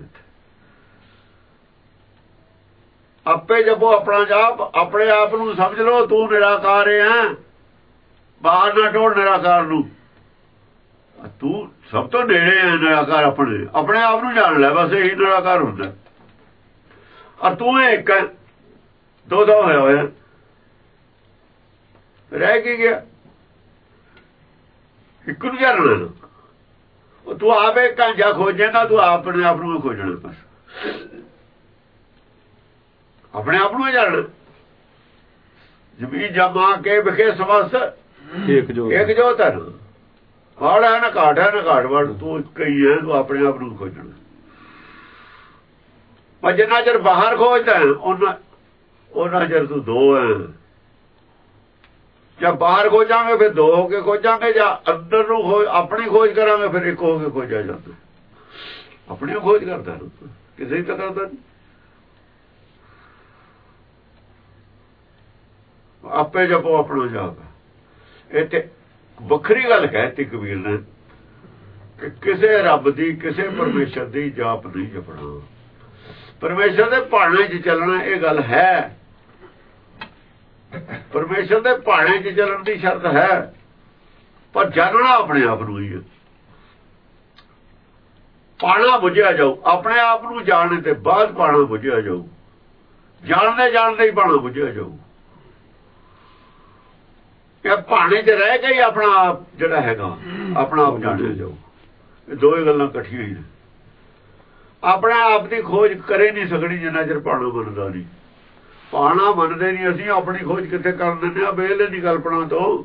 S1: ਆਪੇ ਜਪੋ ਆਪਣਾ ਜਾਪ। ਆਪਣੇ ਆਪ ਨੂੰ ਸਮਝ ਲਓ ਤੂੰ ਨਿਰਾਕਾਰ ਹੈ, ਬਾਹਰ ਨਾ ਢੋਲ ਨਿਰਾਕਾਰ ਨੂੰ। ਤੂੰ ਸਭ ਤੋਂ ਨੇੜੇ ਹੈ ਨਿਰਾਕਾਰ। ਆਪਣੇ ਆਪ ਨੂੰ ਜਾਣ ਲੈ, ਬਸ ਇਹੀ ਨਿਰਾਕਾਰ ਹੁੰਦਾ। ਔਰ ਤੂੰ ਇੱਕ ਹੈ, ਦੋ ਹੋਇਆ ਰਹਿ ਕੀ ਗਿਆ? ਇੱਕ ਨੂੰ ਜਾਣਨਾ ਨਾ। ਉਹ ਤੂੰ ਆਪੇ ਕਾਂਜਾ ਖੋਜੇਗਾ, ਤੂੰ ਆਪਣੇ ਆਪ ਨੂੰ ਖੋਜਣਾ। ਬਸ ਆਪਣੇ ਆਪ ਨੂੰ ਜਾਣਨਾ। ਜ਼ਮੀਨ ਜਮਾ ਕੇ ਵਿਖੇ ਸਮਸ ਇੱਕ ਜੋਤ ਹੈ। ਵਾੜ ਹੈ ਨਾ ਘਾਟ ਹੈ, ਨਾ ਘਾਟ ਵੜ, ਤੂੰ ਕਈ ਹੈ। ਤੂੰ ਆਪਣੇ ਆਪ ਨੂੰ ਖੋਜਣਾ। ਪਰ ਜਿੰਨਾ ਚਿਰ ਬਾਹਰ ਖੋਜਦਾ ਉਹਨਾਂ ਚਿਰ ਤੂੰ ਦੋ ਹੈ। ਜਾਂ ਬਾਹਰ ਖੋਜਾਂਗੇ ਫਿਰ ਦੋ ਹੋ ਕੇ ਖੋਜਾਂਗੇ, ਜਾਂ ਅੰਦਰ ਨੂੰ ਆਪਣੀ ਖੋਜ ਕਰਾਂਗੇ ਫਿਰ ਇੱਕ ਹੋ ਕੇ ਖੋਜਿਆ ਜਾਂਦਾ। ਆਪਣੀ ਖੋਜ ਕਰਦਾ, ਕਿਸੇ ਤਾਂ ਕਰਦਾ ਨਹੀਂ। ਆਪੇ ਜਪੋ ਆਪਣਾ ਜਾਪ। ਇੱਥੇ ਵੱਖਰੀ ਗੱਲ ਕਹਿਤੀ ਕਬੀਰ ਨੇ ਕਿ ਕਿਸੇ ਰੱਬ ਦੀ, ਕਿਸੇ ਪਰਮੇਸ਼ਰ ਦੀ ਜਾਪ ਨਹੀਂ ਜਪਣਾ। ਪਰਮੇਸ਼ਰ ਦੇ ਭਾਣੇ 'ਚ ਚੱਲਣਾ, ਇਹ ਗੱਲ ਹੈ। ਪਰਮੇਸ਼ਰ ਦੇ ਭਾਣੇ 'ਚ ਚੱਲਣ ਦੀ ਸ਼ਰਤ ਹੈ, ਪਰ ਜਾਣਨਾ ਆਪਣੇ ਆਪ ਨੂੰ ਹੀ ਹੈ। ਪਾਣਾ ਬੁਝਿਆ ਜਾਊ। ਆਪਣੇ ਆਪ ਨੂੰ ਜਾਣਨ ਤੇ ਬਾਅਦ ਪਾਣਾ ਬੁਝਿਆ ਜਾਊ। ਜਾਣਦੇ ਹੀ ਪਾਣਾ ਬੁਝਿਆ ਜਾਊ। ਇਹ ਭਾਣੇ 'ਚ ਰਹਿ ਕੇ ਹੀ ਆਪਣਾ ਆਪ ਜਿਹੜਾ ਹੈਗਾ ਆਪਣਾ ਆਪ ਜਾਣਿਆ ਜਾਊ। ਇਹ ਦੋਵੇਂ ਗੱਲਾਂ ਇਕੱਠੀਆਂ ਹੀ ਨੇ। ਆਪਣੇ ਆਪ ਦੀ ਖੋਜ ਕਰੇ ਨਹੀਂ ਸਕਣੀ ਜਿੰਨਾ ਚਿਰ ਭਾਣਾ ਮੰਨਦਾ ਨਹੀਂ। ਭਾਣਾ ਮੰਨਦੇ ਨਹੀਂ ਅਸੀਂ, ਆਪਣੀ ਖੋਜ ਕਿੱਥੇ ਕਰ ਦਿੰਦੇ ਆ ਵੇਲੇ ਦੀ ਕਲਪਨਾ ਤੋਂ।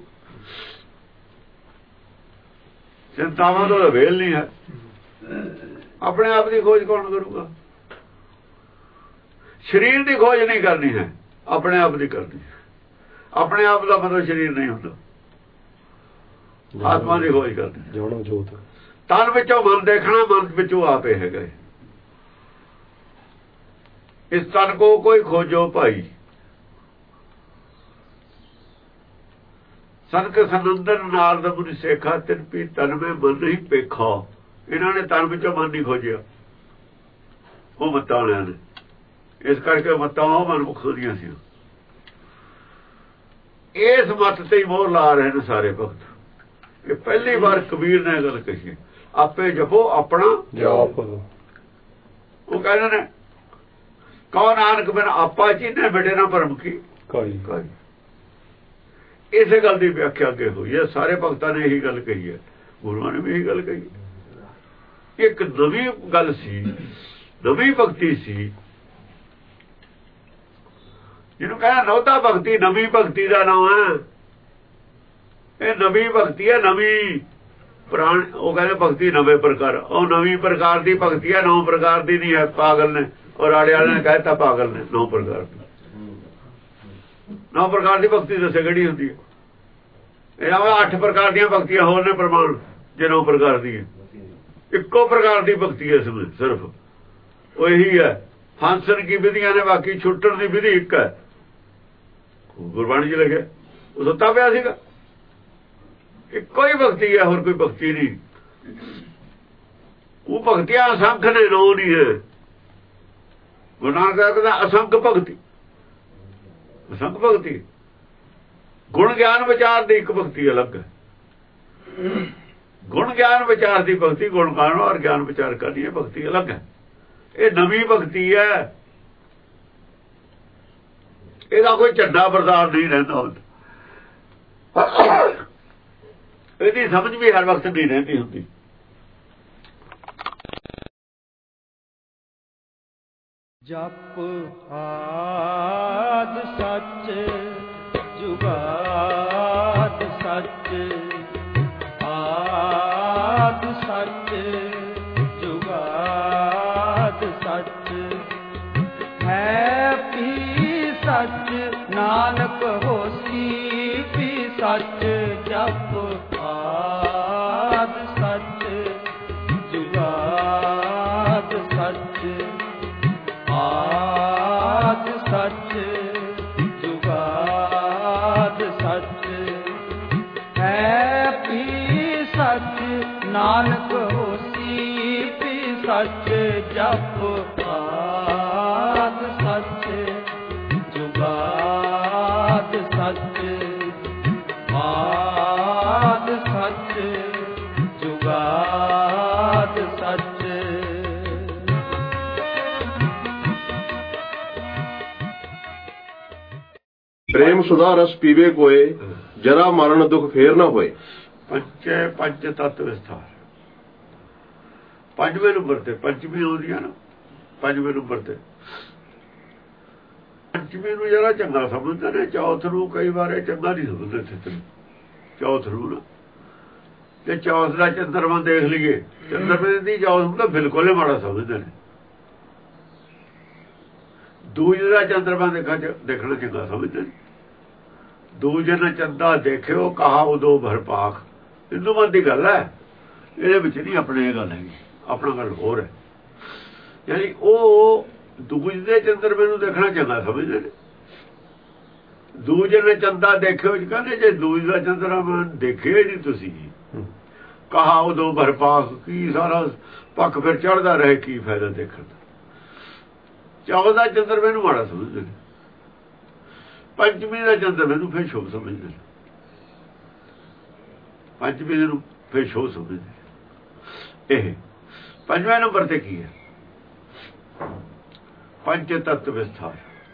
S1: ਚਿੰਤਾਵਾਂ ਤੋਂ ਵੇਲ ਨਹੀਂ ਹੈ। ਆਪਣੇ ਆਪ ਦੀ ਖੋਜ ਕੌਣ ਕਰੂਗਾ? ਸਰੀਰ ਦੀ ਖੋਜ ਨਹੀਂ ਕਰਨੀ ਹੈ, ਆਪਣੇ ਆਪ ਦੀ ਕਰਨੀ ਹੈ। ਆਪਣੇ ਆਪ ਦਾ ਮਤਲਬ ਸਰੀਰ ਨਹੀਂ ਹੁੰਦਾ, ਆਤਮਾ ਦੀ ਖੋਜ ਕਰਨੀ। ਤਨ ਵਿੱਚੋਂ ਮਨ ਦੇਖਣਾ, ਮਨ ਵਿੱਚੋਂ ਆਪੇ ਹੈਗਾ। ਇਸ ਤਨ ਕੋ ਕੋਈ ਖੋਜੋ ਭਾਈ। ਸਨਕ ਸੰਨੰਦਰ ਨਾਰਦ ਮੁਨੀ ਸੇਖਾ ਤਿਨ ਪੀ ਤਨ ਮੇ ਮਨ ਨਹੀਂ ਪੇਖਾ। ਇਹਨਾਂ ਨੇ ਤਨ ਵਿੱਚੋਂ ਮਨ ਨਹੀਂ ਖੋਜਿਆ, ਉਹ ਮੱਤਾਂ ਵਾਲਿਆਂ ਨੇ। ਇਸ ਕਰਕੇ ਮੱਤਾਂ ਉਹ ਮਨਮੁਖ ਦੀਆਂ ਸੀ। ਇਸ ਮੱਤ ਤੇ ਹੀ ਮੋਹਰ ਲਾ ਰਹੇ ਨੇ ਸਾਰੇ ਭਗਤ। ਇਹ ਪਹਿਲੀ ਵਾਰ ਕਬੀਰ ਨੇ ਗੱਲ ਕਹੀ, ਆਪੇ ਜਪੋ ਆਪਣਾ
S2: ਜਾਪ।
S1: ਉਹ ਕਹਿੰਦੇ ਨੇ ਕੌਣ ਨਾਨਕ ਬਿਨ ਆਪਾ ਚੀਨੇ ਬੇਟੇ ਨਾ ਭਰਮ ਕੀ
S2: ਕਾਈ।
S1: ਇਸੇ ਗੱਲ ਦੀ ਵਿਆਖਿਆ ਅੱਗੇ ਹੋਈ ਹੈ। ਸਾਰੇ ਭਗਤਾਂ ਨੇ ਇਹੀ ਗੱਲ ਕਹੀ ਹੈ, ਗੁਰੂਆਂ ਨੇ ਵੀ ਇਹੀ ਗੱਲ ਕਹੀ। ਇੱਕ ਨਵੀਂ ਗੱਲ ਸੀ, ਨਵੀਂ ਭਗਤੀ ਸੀ, ਜਿਹਨੂੰ ਕਹਿੰਦਾ ਨੌਤਾ ਭਗਤੀ। ਨਵੀਂ ਭਗਤੀ ਦਾ ਨਾਮ ਹੈ ਇਹ। ਨਵੀਂ ਭਗਤੀ ਹੈ, ਨਵੀਂ ਪੁਰਾਣ। ਉਹ ਕਹਿੰਦੇ ਭਗਤੀ ਨਵੇਂ ਪ੍ਰਕਾਰ, ਉਹ ਨਵੀਂ ਪ੍ਰਕਾਰ ਦੀ ਭਗਤੀ ਹੈ, 9 ਪ੍ਰਕਾਰ ਦੀ ਨਹੀਂ ਹੈ। ਪਾਗਲ ਨੇ ਔਰ ਆਲੇ ਵਾਲੇ ਨੇ ਕਹਿਤਾ ਪਾਗਲ ਨੇ 9 ਪ੍ਰਕਾਰ ਦੀ। 9 ਪ੍ਰਕਾਰ ਦੀ ਭਗਤੀ ਦੱਸੇ ਕਿਹੜੀ ਹੁੰਦੀ ਹੈ? ਇਹ 8 ਪ੍ਰਕਾਰ ਦੀਆਂ ਭਗਤੀਆਂ ਹੋਰ ਨੇ ਪ੍ਰਮਾਣ। ਜੇ 9 ਪ੍ਰਕਾਰ ਦੀ ਹੈ, ਇੱਕੋ ਪ੍ਰਕਾਰ ਦੀ ਭਗਤੀ ਹੈ ਸਿਰਫ, ਉਹ ਇਹੀ ਹੈ। ਫਾਂਸਣ ਕੀ ਵਿਧੀਆਂ ਨੇ, ਬਾਕੀ ਛੁੱਟਣ ਦੀ ਵਿਧੀ ਇੱਕ ਹੈ। ਗੁਰਬਾਣੀ 'ਚ ਲਿਖਿਆ, ਉਹ ਸੁੱਤਾ ਪਿਆ ਸੀਗਾ। ਇੱਕੋ ਹੀ ਭਗਤੀ ਹੈ, ਹੋਰ ਕੋਈ ਭਗਤੀ ਨਹੀਂ। ਉਹ ਭਗਤੀਆਂ ਅਸੰਖ ਨੇ, 9 ਨਹੀਂ ਹੈ। ਗੁਰੂ ਨਾਨਕ ਸਾਹਿਬ ਕਹਿੰਦਾ ਅਸੰਖ ਭਗਤੀ, ਅਸੰਖ ਭਗਤੀ। ਗੁਣ ਗਿਆਨ ਵਿਚਾਰ ਦੀ ਇੱਕ ਭਗਤੀ ਅਲੱਗ ਹੈ। ਗੁਣ ਗਿਆਨ ਵਿਚਾਰ ਦੀ ਭਗਤੀ, ਗੁਣ ਗਾਣ ਔਰ ਗਿਆਨ ਵਿਚਾਰ ਕਰਨੀ ਹੈ, ਭਗਤੀ ਅਲੱਗ ਹੈ। ਇਹ ਨਵੀਂ ਭਗਤੀ ਹੈ। ਇਹਦਾ ਕੋਈ ਝੰਡਾ ਬਰਦਾਰ ਨਹੀਂ ਰਹਿੰਦਾ। ਇਹਦੀ ਸਮਝ ਵੀ ਹਰ ਵਕਤ ਨਹੀਂ ਰਹਿੰਦੀ ਹੁੰਦੀ।
S3: ਜਪ ਆਦਿ ਸੱਚ ਜੁਗਾਦ ਸੱਚ, ਆਦਿ ਸੱਚ ਜੁਗਾਦ ਸੱਚ, ਹੈ ਵੀ ਸੱਚ ਨਾਨਕ ਹੋਸੀ ਵੀ ਸੱਚ। ਜਪ ਆਦਿ ਸੱਚ ਜੁਗਾਦ ਸੱਚ, ਆਦਿ ਸੱਚ ਜੁਗਾਦ ਸੱਚ, ਹੈ ਵੀ ਸੱਚ ਨਾਨਕ ਹੋਸੀ ਵੀ ਸੱਚ। ਜਪ ਆਦਿ ਸੱਚ ਜੁਗਾਦ ਸੱਚ, ਆਦਿ ਸੱਚ ਜੁਗਾਦ ਸੱਚ।
S2: ਪ੍ਰੇਮ ਸੁਧਾ ਰਸ ਪੀਵੇ ਕੋਏ, ਜਰਾ ਮਰਨ ਦੁਖ ਫੇਰ ਨਾ ਹੋਏ।
S1: ਪੰਚੇ ਪੰਜ ਤਤ ਵਿਸਥਾਰ। 5ਵੇਂ ਨੰਬਰ ਤੇ ਪੰਚਮੀ ਆਉਂਦੀ ਹੈ ਨਾ, 5ਵੇਂ ਨੰਬਰ ਤੇ। ਪੰਚਮੀ ਨੂੰ ਜਰਾ ਚੰਗਾ ਸਮਝਦੇ ਨੇ, ਚੌਥ ਨੂੰ ਕਈ ਵਾਰ ਇਹ ਚੰਗਾ ਨਹੀਂ ਸਮਝਦੇ। ਚੌਥ ਨੂੰ ਨਾ, ਜੇ ਚੌਥ ਦਾ ਚੰਦਰਮਾ ਦੇਖ ਲਈਏ, ਚੰਦਰਮੇ ਦੀ ਚੌਥ ਨੂੰ ਤਾਂ ਬਿਲਕੁਲ ਹੀ ਮਾੜਾ ਸਮਝਦੇ ਨੇ। ਦੂਜੇ ਦਾ ਚੰਦਰਮਾ ਦੇਖਣਾ ਚੰਗਾ ਸਮਝਦੇ ਨੇ। ਦੂਜੇ ਨੇ ਚੰਦਾ ਦੇਖਿਓ ਕਹਾ ਉਦੋਂ ਭਰਪਾਖ। ਹਿੰਦੂ ਮਤ ਦੀ ਗੱਲ ਹੈ, ਇਹਦੇ ਵਿੱਚ ਨਹੀਂ ਆਪਣੇ ਇਹ ਗੱਲ ਹੈਗੀ। ਆਪਣਾ ਗੱਲ ਹੋਰ ਹੈ। ਯਾਨੀ ਉਹ ਦੂਜੇ ਦੇ ਚੰਦਰਮੇ ਨੂੰ ਦੇਖਣਾ ਚੰਗਾ ਸਮਝਦੇ ਨੇ। ਦੂਜੇ ਨੇ ਚੰਦਾ ਦੇਖਿਓ, ਕਹਿੰਦੇ ਜੇ ਦੂਜੇ ਦਾ ਚੰਦਰਮਾ ਦੇਖਿਆ ਨਹੀਂ ਤੁਸੀਂ, ਕਹਾ ਉਦੋਂ ਭਰਪਾਖ, ਕੀ ਸਾਰਾ ਪੱਖ ਫਿਰ ਚੜ੍ਹਦਾ ਰਹੇ, ਕੀ ਫਾਇਦਾ ਦੇਖਣ ਦਾ। 14 ਚੰਦਰਮੇ ਨੂੰ ਮਾੜਾ ਸਮਝਦੇ ਨੇ, ਪੰਚਮੀ ਦਾ ਚੰਦਰਮੇ ਨੂੰ ਫਿਰ ਸ਼ੁਭ ਸਮਝਦੇ ਨੇ। ਪੰਚਮੀ ਨੂੰ ਫਿਰ ਸ਼ੁਭ ਸਮਝਦੇ। ਇਹ 5ਵੇਂ ਨੰਬਰ ਤੇ ਕੀ ਹੈ? ਪੰਚ ਤਤ ਵਿਸਥਾਰ।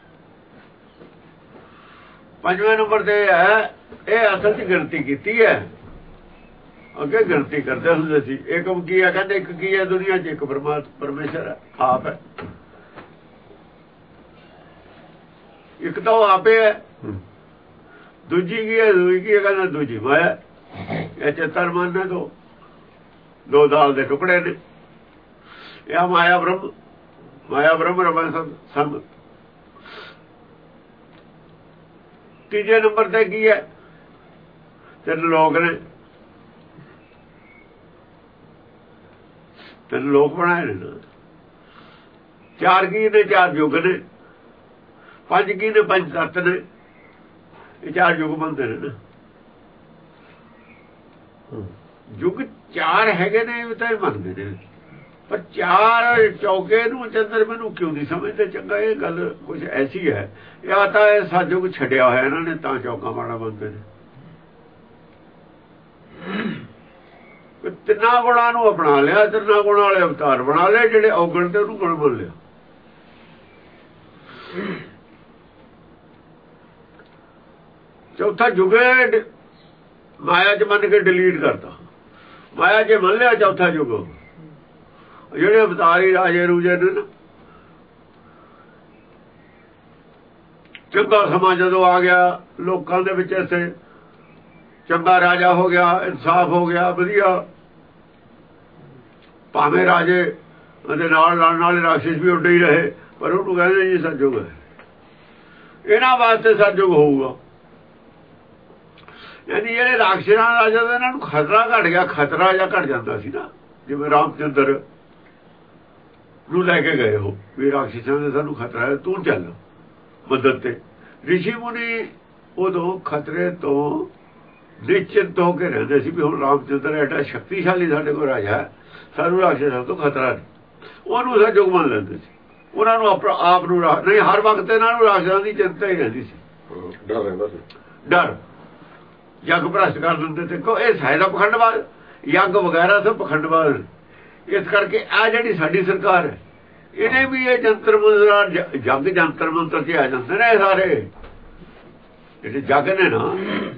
S1: 5ਵੇਂ ਨੰਬਰ ਤੇ ਹੈ, ਇਹ ਅਸਲ 'ਚ ਗਿਣਤੀ ਕੀਤੀ ਹੈ। ਅੱਗੇ ਗਿਣਤੀ ਕਰਦੇ ਹੁੰਦੇ ਸੀ। ਏਕਮ ਕੀ ਹੈ? ਕਹਿੰਦੇ ਇੱਕ ਕੀ ਹੈ ਦੁਨੀਆ 'ਚ? ਇੱਕ ਪਰਮੇਸ਼ਰ ਹੈ, ਆਪ ਹੈ। ਇੱਕ ਤਾਂ ਉਹ ਆਪੇ ਹੈ। ਦੂਜੀ ਕੀ ਹੈ? ਦੂਜੀ ਕੀ ਹੈ? ਕਹਿੰਦਾ ਦੂਜੀ ਮਾਇਆ। ਇਹ ਚੇਤਨ ਮਨ ਨੇ ਦੋ ਦਾਲ ਦੇ ਟੁਕੜੇ ਨੇ। ਇਹ ਮਾਇਆ ਬ੍ਰਹਮ, ਮਾਇਆ ਬ੍ਰਹਮ ਰਮਨ ਸੰਗ। ਤੀਜੇ ਨੰਬਰ ਤੇ ਕੀ ਹੈ? 3 ਲੋਕ ਨੇ, 3 ਲੋਕ ਬਣਾਏ ਨੇ। 4 ਕੀ ਨੇ? 4 ਯੁੱਗ ਨੇ। 5 ਕੀ ਨੇ? 5 ਤੱਤ ਨੇ। ਇਹ 4 ਯੁੱਗ ਬਣਦੇ ਨੇ ਨਾ। ਯੁੱਗ ਚਾਰ ਹੈਗੇ ਨੇ ਵੀ ਤਾਂ ਇਹ ਮੰਨਦੇ ਨੇ, ਪਰ ਚਾਰ ਚੌਕੇ ਨੂੰ ਚੰਦਰਮੇ ਨੂੰ ਕਿਉਂ ਨਹੀਂ ਸਮਝਦੇ ਚੰਗਾ? ਇਹ ਗੱਲ ਕੁਝ ਐਸੀ ਹੈ, ਜਾਂ ਤਾਂ ਇਹ ਸਾਜੋਗ ਛੱਡਿਆ ਹੋਇਆ ਇਹਨਾਂ ਨੇ ਤਾਂ ਚੌਕਾ ਮਾੜਾ ਮੰਨਦੇ ਨੇ। ਤਿੰਨਾਂ ਗੁਣਾਂ ਨੂੰ ਅਪਣਾ ਲਿਆ, ਤਿੰਨਾਂ ਗੁਣਾਂ ਵਾਲੇ ਅਵਤਾਰ ਬਣਾ ਲਏ, ਜਿਹੜੇ ਔਗਣ ਤੇ ਉਹਨੂੰ ਗੁਣ ਬੋਲ ਲਿਆ। ਚੌਥਾ ਜੁਗੇ ਮਾਇਆ ਚ ਮੰਨ ਕੇ ਡਿਲੀਟ ਕਰਤਾ, ਮਾਇਆ ਚ ਮੰਨ ਲਿਆ ਚੌਥਾ ਯੁੱਗ। ਜਿਹੜੇ ਅਵਤਾਰੀ ਰਾਜੇ ਰੂਜੇ ਨੇ ਨਾ, ਚੰਗਾ ਸਮਾਂ ਜਦੋਂ ਆ ਗਿਆ ਲੋਕਾਂ ਦੇ ਵਿੱਚ, ਇਸੇ ਚੰਗਾ ਰਾਜਾ ਹੋ ਗਿਆ, ਇਨਸਾਫ ਹੋ ਗਿਆ, ਵਧੀਆ, ਭਾਵੇਂ ਰਾਜੇ ਦੇ ਨਾਲ ਲੜਨ ਵਾਲੇ ਰਾਖਸ਼ ਵੀ ਉੱਡੇ ਹੀ ਰਹੇ, ਪਰ ਉਹਨੂੰ ਕਹਿੰਦੇ ਜੀ ਸਤਜੁਗ ਹੈ। ਇਹਨਾਂ ਵਾਸਤੇ ਸਤਜੁਗ ਹੋਊਗਾ। ਯਾਨੀ ਜਿਹੜੇ ਰਾਖਸ਼ਾਂ ਰਾਜਾ ਦਾ ਇਹਨਾਂ ਨੂੰ ਖਤਰਾ ਘਟ ਗਿਆ, ਖਤਰਾ ਜਾਂ ਘਟ ਜਾਂਦਾ ਸੀ ਨਾ। ਜਿਵੇਂ ਰਾਮਚੰਦਰ ਨੂੰ ਲੈ ਕੇ ਗਏ ਹੋ ਵੀ ਰਾਖਸ਼ਾਂ ਦੇ ਸਾਨੂੰ ਖਤਰਾ ਹੈ, ਤੂੰ ਚੱਲ ਮਦਦ ਤੇ। ਰਿਸ਼ੀ ਮੁਨੀ ਉਦੋਂ ਖਤਰੇ ਤੋਂ ਨਿਸ਼ਚਿੰਤ ਹੋ ਕੇ ਰਹਿੰਦੇ ਸੀ ਵੀ ਹੁਣ ਰਾਮਚੰਦਰ ਐਡਾ ਸ਼ਕਤੀਸ਼ਾਲੀ ਸਾਡੇ ਕੋਲ ਰਾਜਾ ਹੈ, ਸਾਨੂੰ ਰਾਖਸ਼ਾਂ ਤੋਂ ਖਤਰਾ ਨਹੀਂ। ਉਹਨੂੰ ਸਤਜੁਗ ਮੰਨ ਲੈਂਦੇ ਸੀ। ਉਹਨਾਂ ਨੂੰ ਆਪ ਨੂੰ ਨਹੀਂ, ਹਰ ਵਕਤ ਇਹਨਾਂ ਨੂੰ ਰਾਖਸ਼ਾਂ ਦੀ ਚਿੰਤਾ ਹੀ ਰਹਿੰਦੀ ਸੀ,
S2: ਡਰ ਰਹਿੰਦਾ ਸੀ,
S1: ਡਰ। ਯੱਗ ਭ੍ਰਸ਼ਟ ਕਰ ਦਿੰਦੇ ਤੇ ਇਹ ਸਾਇਦਾ ਪਖੰਡਵਾਦ, ਯੱਗ ਵਗੈਰਾ ਸਭ ਪਖੰਡਵਾਦ। ਇਸ ਕਰਕੇ ਆ ਜਿਹੜੀ ਸਾਡੀ ਸਰਕਾਰ ਹੈ, ਇਹਨੇ ਵੀ ਇਹ ਜੰਤਰ ਮੰਤਰ, ਜੱਗ ਜੰਤਰ ਮੰਤਰ ਚ ਆ ਜਾਂਦੇ ਨੇ ਸਾਰੇ ਜਿਹੜੇ ਜੱਗ ਨੇ ਨਾ,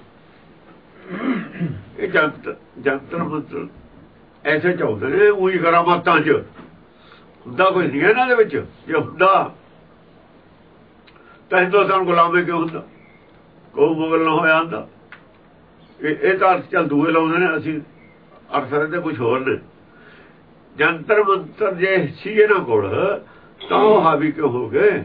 S1: ਇਹ ਜੰਤਰ ਮੰਤਰ ਐਸੇ ਚਾਹੁੰਦੇ ਨੇ। ਉਹੀ ਕਰਾਮਾਤਾਂ ਚ ਹੁੰਦਾ ਕੋਈ ਨਹੀਂ ਇਹਨਾਂ ਦੇ ਵਿੱਚ। ਜੇ ਹੁੰਦਾ ਤਾਂ ਹਿੰਦੁਸਤਾਨ ਗੁਲਾਮੇ ਕਿਉਂ ਹੁੰਦਾ? ਕੋਈ ਮੁਗਲ ਨਾ ਹੋਇਆ ਹੁੰਦਾ। ਇਹ ਤਾਂ ਅਰਥ ਚੱਲ ਦੂਏ ਲਾਉਂਦੇ ਨੇ, ਅਸੀਂ ਅਰਥ ਤੇ ਕੁਛ ਹੋਰ ਨੇ। ਜੰਤਰ ਮੰਤਰ ਜੇ ਸੀ ਇਹਨਾਂ ਕੋਲ ਤਾਂ ਉਹ ਹਾਵੀ ਕਿਉਂ ਹੋ ਗਏ?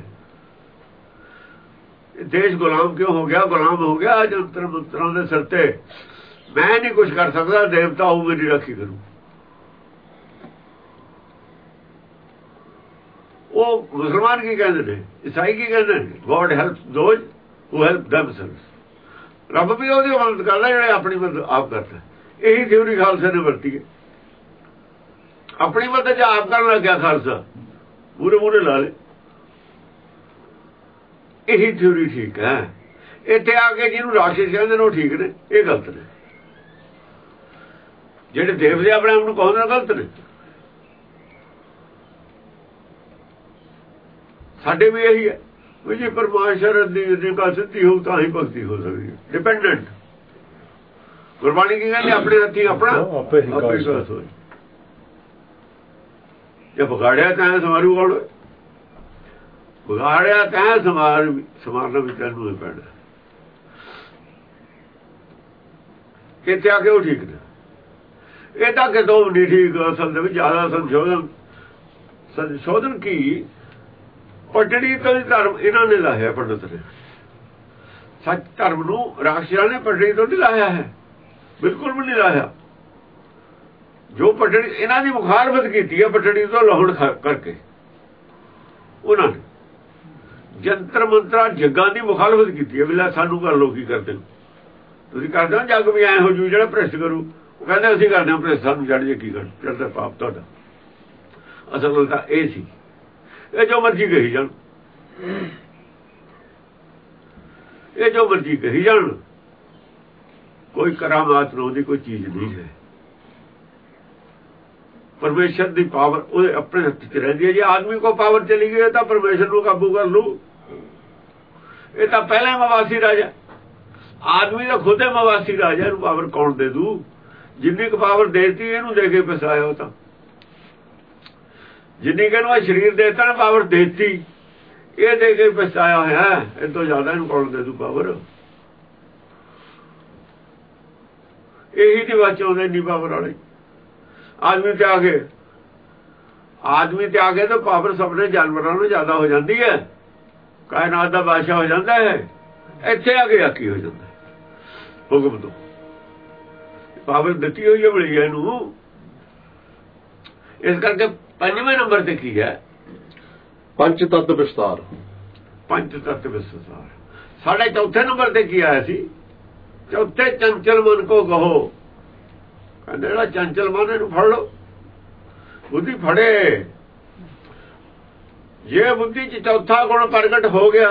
S1: ਦੇਸ਼ ਗੁਲਾਮ ਕਿਉਂ ਹੋ ਗਿਆ? ਗੁਲਾਮ ਹੋ ਗਿਆ ਜੰਤਰ ਮੰਤਰਾਂ ਦੇ ਸਿਰ ਤੇ। ਮੈਂ ਨਹੀਂ ਕੁਛ ਕਰ ਸਕਦਾ, ਦੇਵਤਾ ਉਹ ਮੇਰੀ ਰਾਖੀ ਕਰੂ। ਉਹ ਮੁਸਲਮਾਨ ਕੀ ਕਹਿੰਦੇ ਨੇ, ਈਸਾਈ ਕੀ ਕਹਿੰਦੇ ਨੇ? God help those who help themselves. ਰੱਬ ਵੀ ਉਹਦੀ ਮਦਦ ਕਰਦਾ ਜਿਹੜੇ ਆਪਣੀ ਮਦਦ ਆਪ ਕਰਦਾ। ਇਹੀ ਥਿਊਰੀ ਖਾਲਸੇ ਨੇ ਵਰਤੀ ਹੈ। ਆਪਣੀ ਮਦਦ ਆਪ ਕਰਨ ਲੱਗਿਆ ਖਾਲਸਾ, ਮੂਰੇ ਲਾ ਲੇ। ਇਹੀ ਥਿਊਰੀ ਠੀਕ ਹੈ। ਇੱਥੇ ਆ ਕੇ ਜਿਹਨੂੰ ਰਾਖਸ਼ ਕਹਿੰਦੇ ਨੇ ਉਹ ਠੀਕ ਨੇ, ਇਹ ਗਲਤ ਨੇ। ਜਿਹੜੇ ਦੇਵਤੇ ਆਪਣੇ ਆਪ ਨੂੰ ਕਹਿੰਦੇ ਨੇ ਗਲਤ ਨੇ। ਸਾਡੇ ਵੀ ਇਹੀ ਹੈ ਵੀ ਜੀ ਪਰਮਾਸ਼ਰ ਦੀ ਨਿਕਾਹ ਸਿੱਧੀ ਹੋਊ ਤਾਂ ਹੀ ਭਗਤੀ ਹੋ ਸਕਦੀ ਹੈ। ਡਿਪੈਂਡੈਂਟ ਗੁਰਬਾਣੀ ਕੀ ਕਹਿੰਦੇ? ਆਪਣੇ ਹੱਥੀਂ ਆਪਣਾ ਆਪੇ ਵਿਕਾਸ ਹੋਏ। ਜੇ ਵਿਗਾੜਿਆ ਤਾਂ ਸਮਾਰੂ ਕੋਲ, ਵਿਗਾੜਿਆ ਤਾਂ ਸਮਾਰਨਾ ਵੀ ਤੈਨੂੰ ਹੀ ਪੈਣਾ। ਕਿਤੇ ਆ ਕੇ ਉਹ ਠੀਕ ਨੇ। ਇਹ ਤਾਂ ਕਿਤੋਂ ਨਹੀਂ ਠੀਕ। ਅਸਲ ਦੇ ਵਿੱਚ ਜ਼ਿਆਦਾ ਸੰਸ਼ੋਧਨ ਕੀ ਪਟੜੀ ਤੋਂ ਧਰਮ ਇਹਨਾਂ ਨੇ ਲਾਇਆ। ਪੰਡਤ ਨੇ ਸੱਚ ਧਰਮ ਨੂੰ ਰਾਖਸ਼ਾਂ ਨੇ ਪਟੜੀ ਤੋਂ ਨਹੀਂ ਲਾਇਆ ਹੈ, ਬਿਲਕੁਲ ਵੀ ਨਹੀਂ ਲਾਇਆ। ਜੋ ਪਟੜੀ ਇਹਨਾਂ ਦੀ ਮੁਖਾਲਫਤ ਕੀਤੀ ਹੈ ਪਟੜੀ ਤੋਂ ਲਾਹੁਣ ਕਰਕੇ, ਉਹਨਾਂ ਨੇ ਜੰਤਰ ਮੰਤਰਾਂ ਜੱਗਾਂ ਦੀ ਮੁਖਾਲਫਤ ਕੀਤੀ ਹੈ। ਬਿਲਾ ਸਾਨੂੰ ਕਰ ਲੋ, ਕੀ ਕਰਦੇ ਤੁਸੀਂ? ਕਰਦੇ ਹੋ ਜੱਗ ਵੀ ਐ ਹੋ ਜੂ ਜਿਹੜਾ ਭ੍ਰਿਸ਼ਟ ਕਰੂ। ਉਹ ਕਹਿੰਦੇ ਅਸੀਂ ਕਰਦੇ ਹਾਂ ਭ੍ਰਿਸ਼ਟ, ਸਾਨੂੰ ਜੜ ਜੇ ਕੀ ਕਰ ਚੜਦਾ ਪਾਪ ਤੁਹਾਡਾ। ਅਸਲ ਗੱਲ ਤਾਂ ਇਹ ਸੀ। ਇਹ ਜੋ ਮਰਜੀ ਕਹੀ ਜਾਣ, ਇਹ ਜੋ ਮਰਜੀ ਕਹੀ ਜਾਣ, ਕੋਈ ਕਰਾਮਾਤ ਨੂੰ ਦੀ ਕੋਈ ਚੀਜ਼ ਨਹੀਂ ਹੈ। ਪਰਮੇਸ਼ਰ ਦੀ ਪਾਵਰ ਉਹਦੇ ਆਪਣੇ ਹੱਥ 'ਚ ਰਹਿੰਦੀ ਹੈ। ਜੇ ਆਦਮੀ ਕੋ ਪਾਵਰ ਚਲੀ ਗਈ ਤਾਂ ਪਰਮੇਸ਼ਰ ਨੂੰ ਕਾਬੂ ਕਰ ਲੂ। ਇਹ ਤਾਂ ਪਹਿਲਾਂ ਮਵਾਸੀ ਰਾਜਾ, ਆਦਮੀ ਦਾ ਖੁਦ ਹੈ ਮਵਾਸੀ ਰਾਜਾ। ਇਹਨੂੰ ਪਾਵਰ ਕੌਣ ਦੇ ਦੂ? ਜਿੰਨੀ ਕੁ ਪਾਵਰ ਦੇਤੀ ਇਹਨੂੰ ਦੇ ਕੇ ਫਸਾਇਆ। ਉਹ ਤਾਂ ਜਿੰਨੀ ਕਿ ਇਹਨੂੰ ਸਰੀਰ ਦੇਤਾ ਨਾ, ਪਾਵਰ ਦੇਤੀ, ਇਹ ਦੇ ਕੇ ਪਛਤਾਇਆ ਹੋਇਆ। ਇਹ ਤੋਂ ਜ਼ਿਆਦਾ ਇਹਨੂੰ ਕੌਣ ਦੇ ਦੂ ਪਾਵਰ? ਇਹੀ ਦੀ ਬਾਤ ਚਾਹੁੰਦੇ ਨਹੀਂ ਪਾਵਰ ਵਾਲੇ। ਆਦਮੀ ਤੇ ਆ ਗਏ ਤਾਂ ਪਾਵਰ ਸਭਨੇ ਜਾਨਵਰਾਂ ਨੂੰ ਜ਼ਿਆਦਾ ਹੋ ਜਾਂਦੀ ਹੈ। ਕਾਇਨਾਤ ਦਾ ਬਾਦਸ਼ਾਹ ਹੋ ਜਾਂਦਾ ਹੈ। ਇੱਥੇ ਆ ਕੇ ਆਕੀ ਹੋ ਜਾਂਦਾ ਹੁਕਮ ਤੋਂ। ਪਾਵਰ ਦਿੱਤੀ ਹੋਈ ਹੈ ਬੜੀ ਇਹਨੂੰ। ਇਸ ਕਰਕੇ 5ਵੇਂ ਨੰਬਰ ਤੇ ਕੀ ਹੈ?
S2: ਪੰਜ ਤੱਤ ਵਿਸਤਾਰ।
S1: ਪੰਜ ਤੱਤ ਵਿਸਤਾਰ। ਸਾਡੇ ਚੌਥੇ ਨੰਬਰ ਤੇ ਕੀ ਆਇਆ ਸੀ? ਚੌਥੇ ਚੰਚਲ ਮਨ ਕੋ ਕਹੋ। ਕਹਿੰਦੇ ਜਿਹੜਾ ਚੰਚਲ ਮਨ ਇਹਨੂੰ ਫੜ ਲਓ, ਬੁੱਧੀ ਫੜੇ। ਜੇ ਬੁੱਧੀ 'ਚ ਚੌਥਾ ਗੁਣ ਪ੍ਰਗਟ ਹੋ ਗਿਆ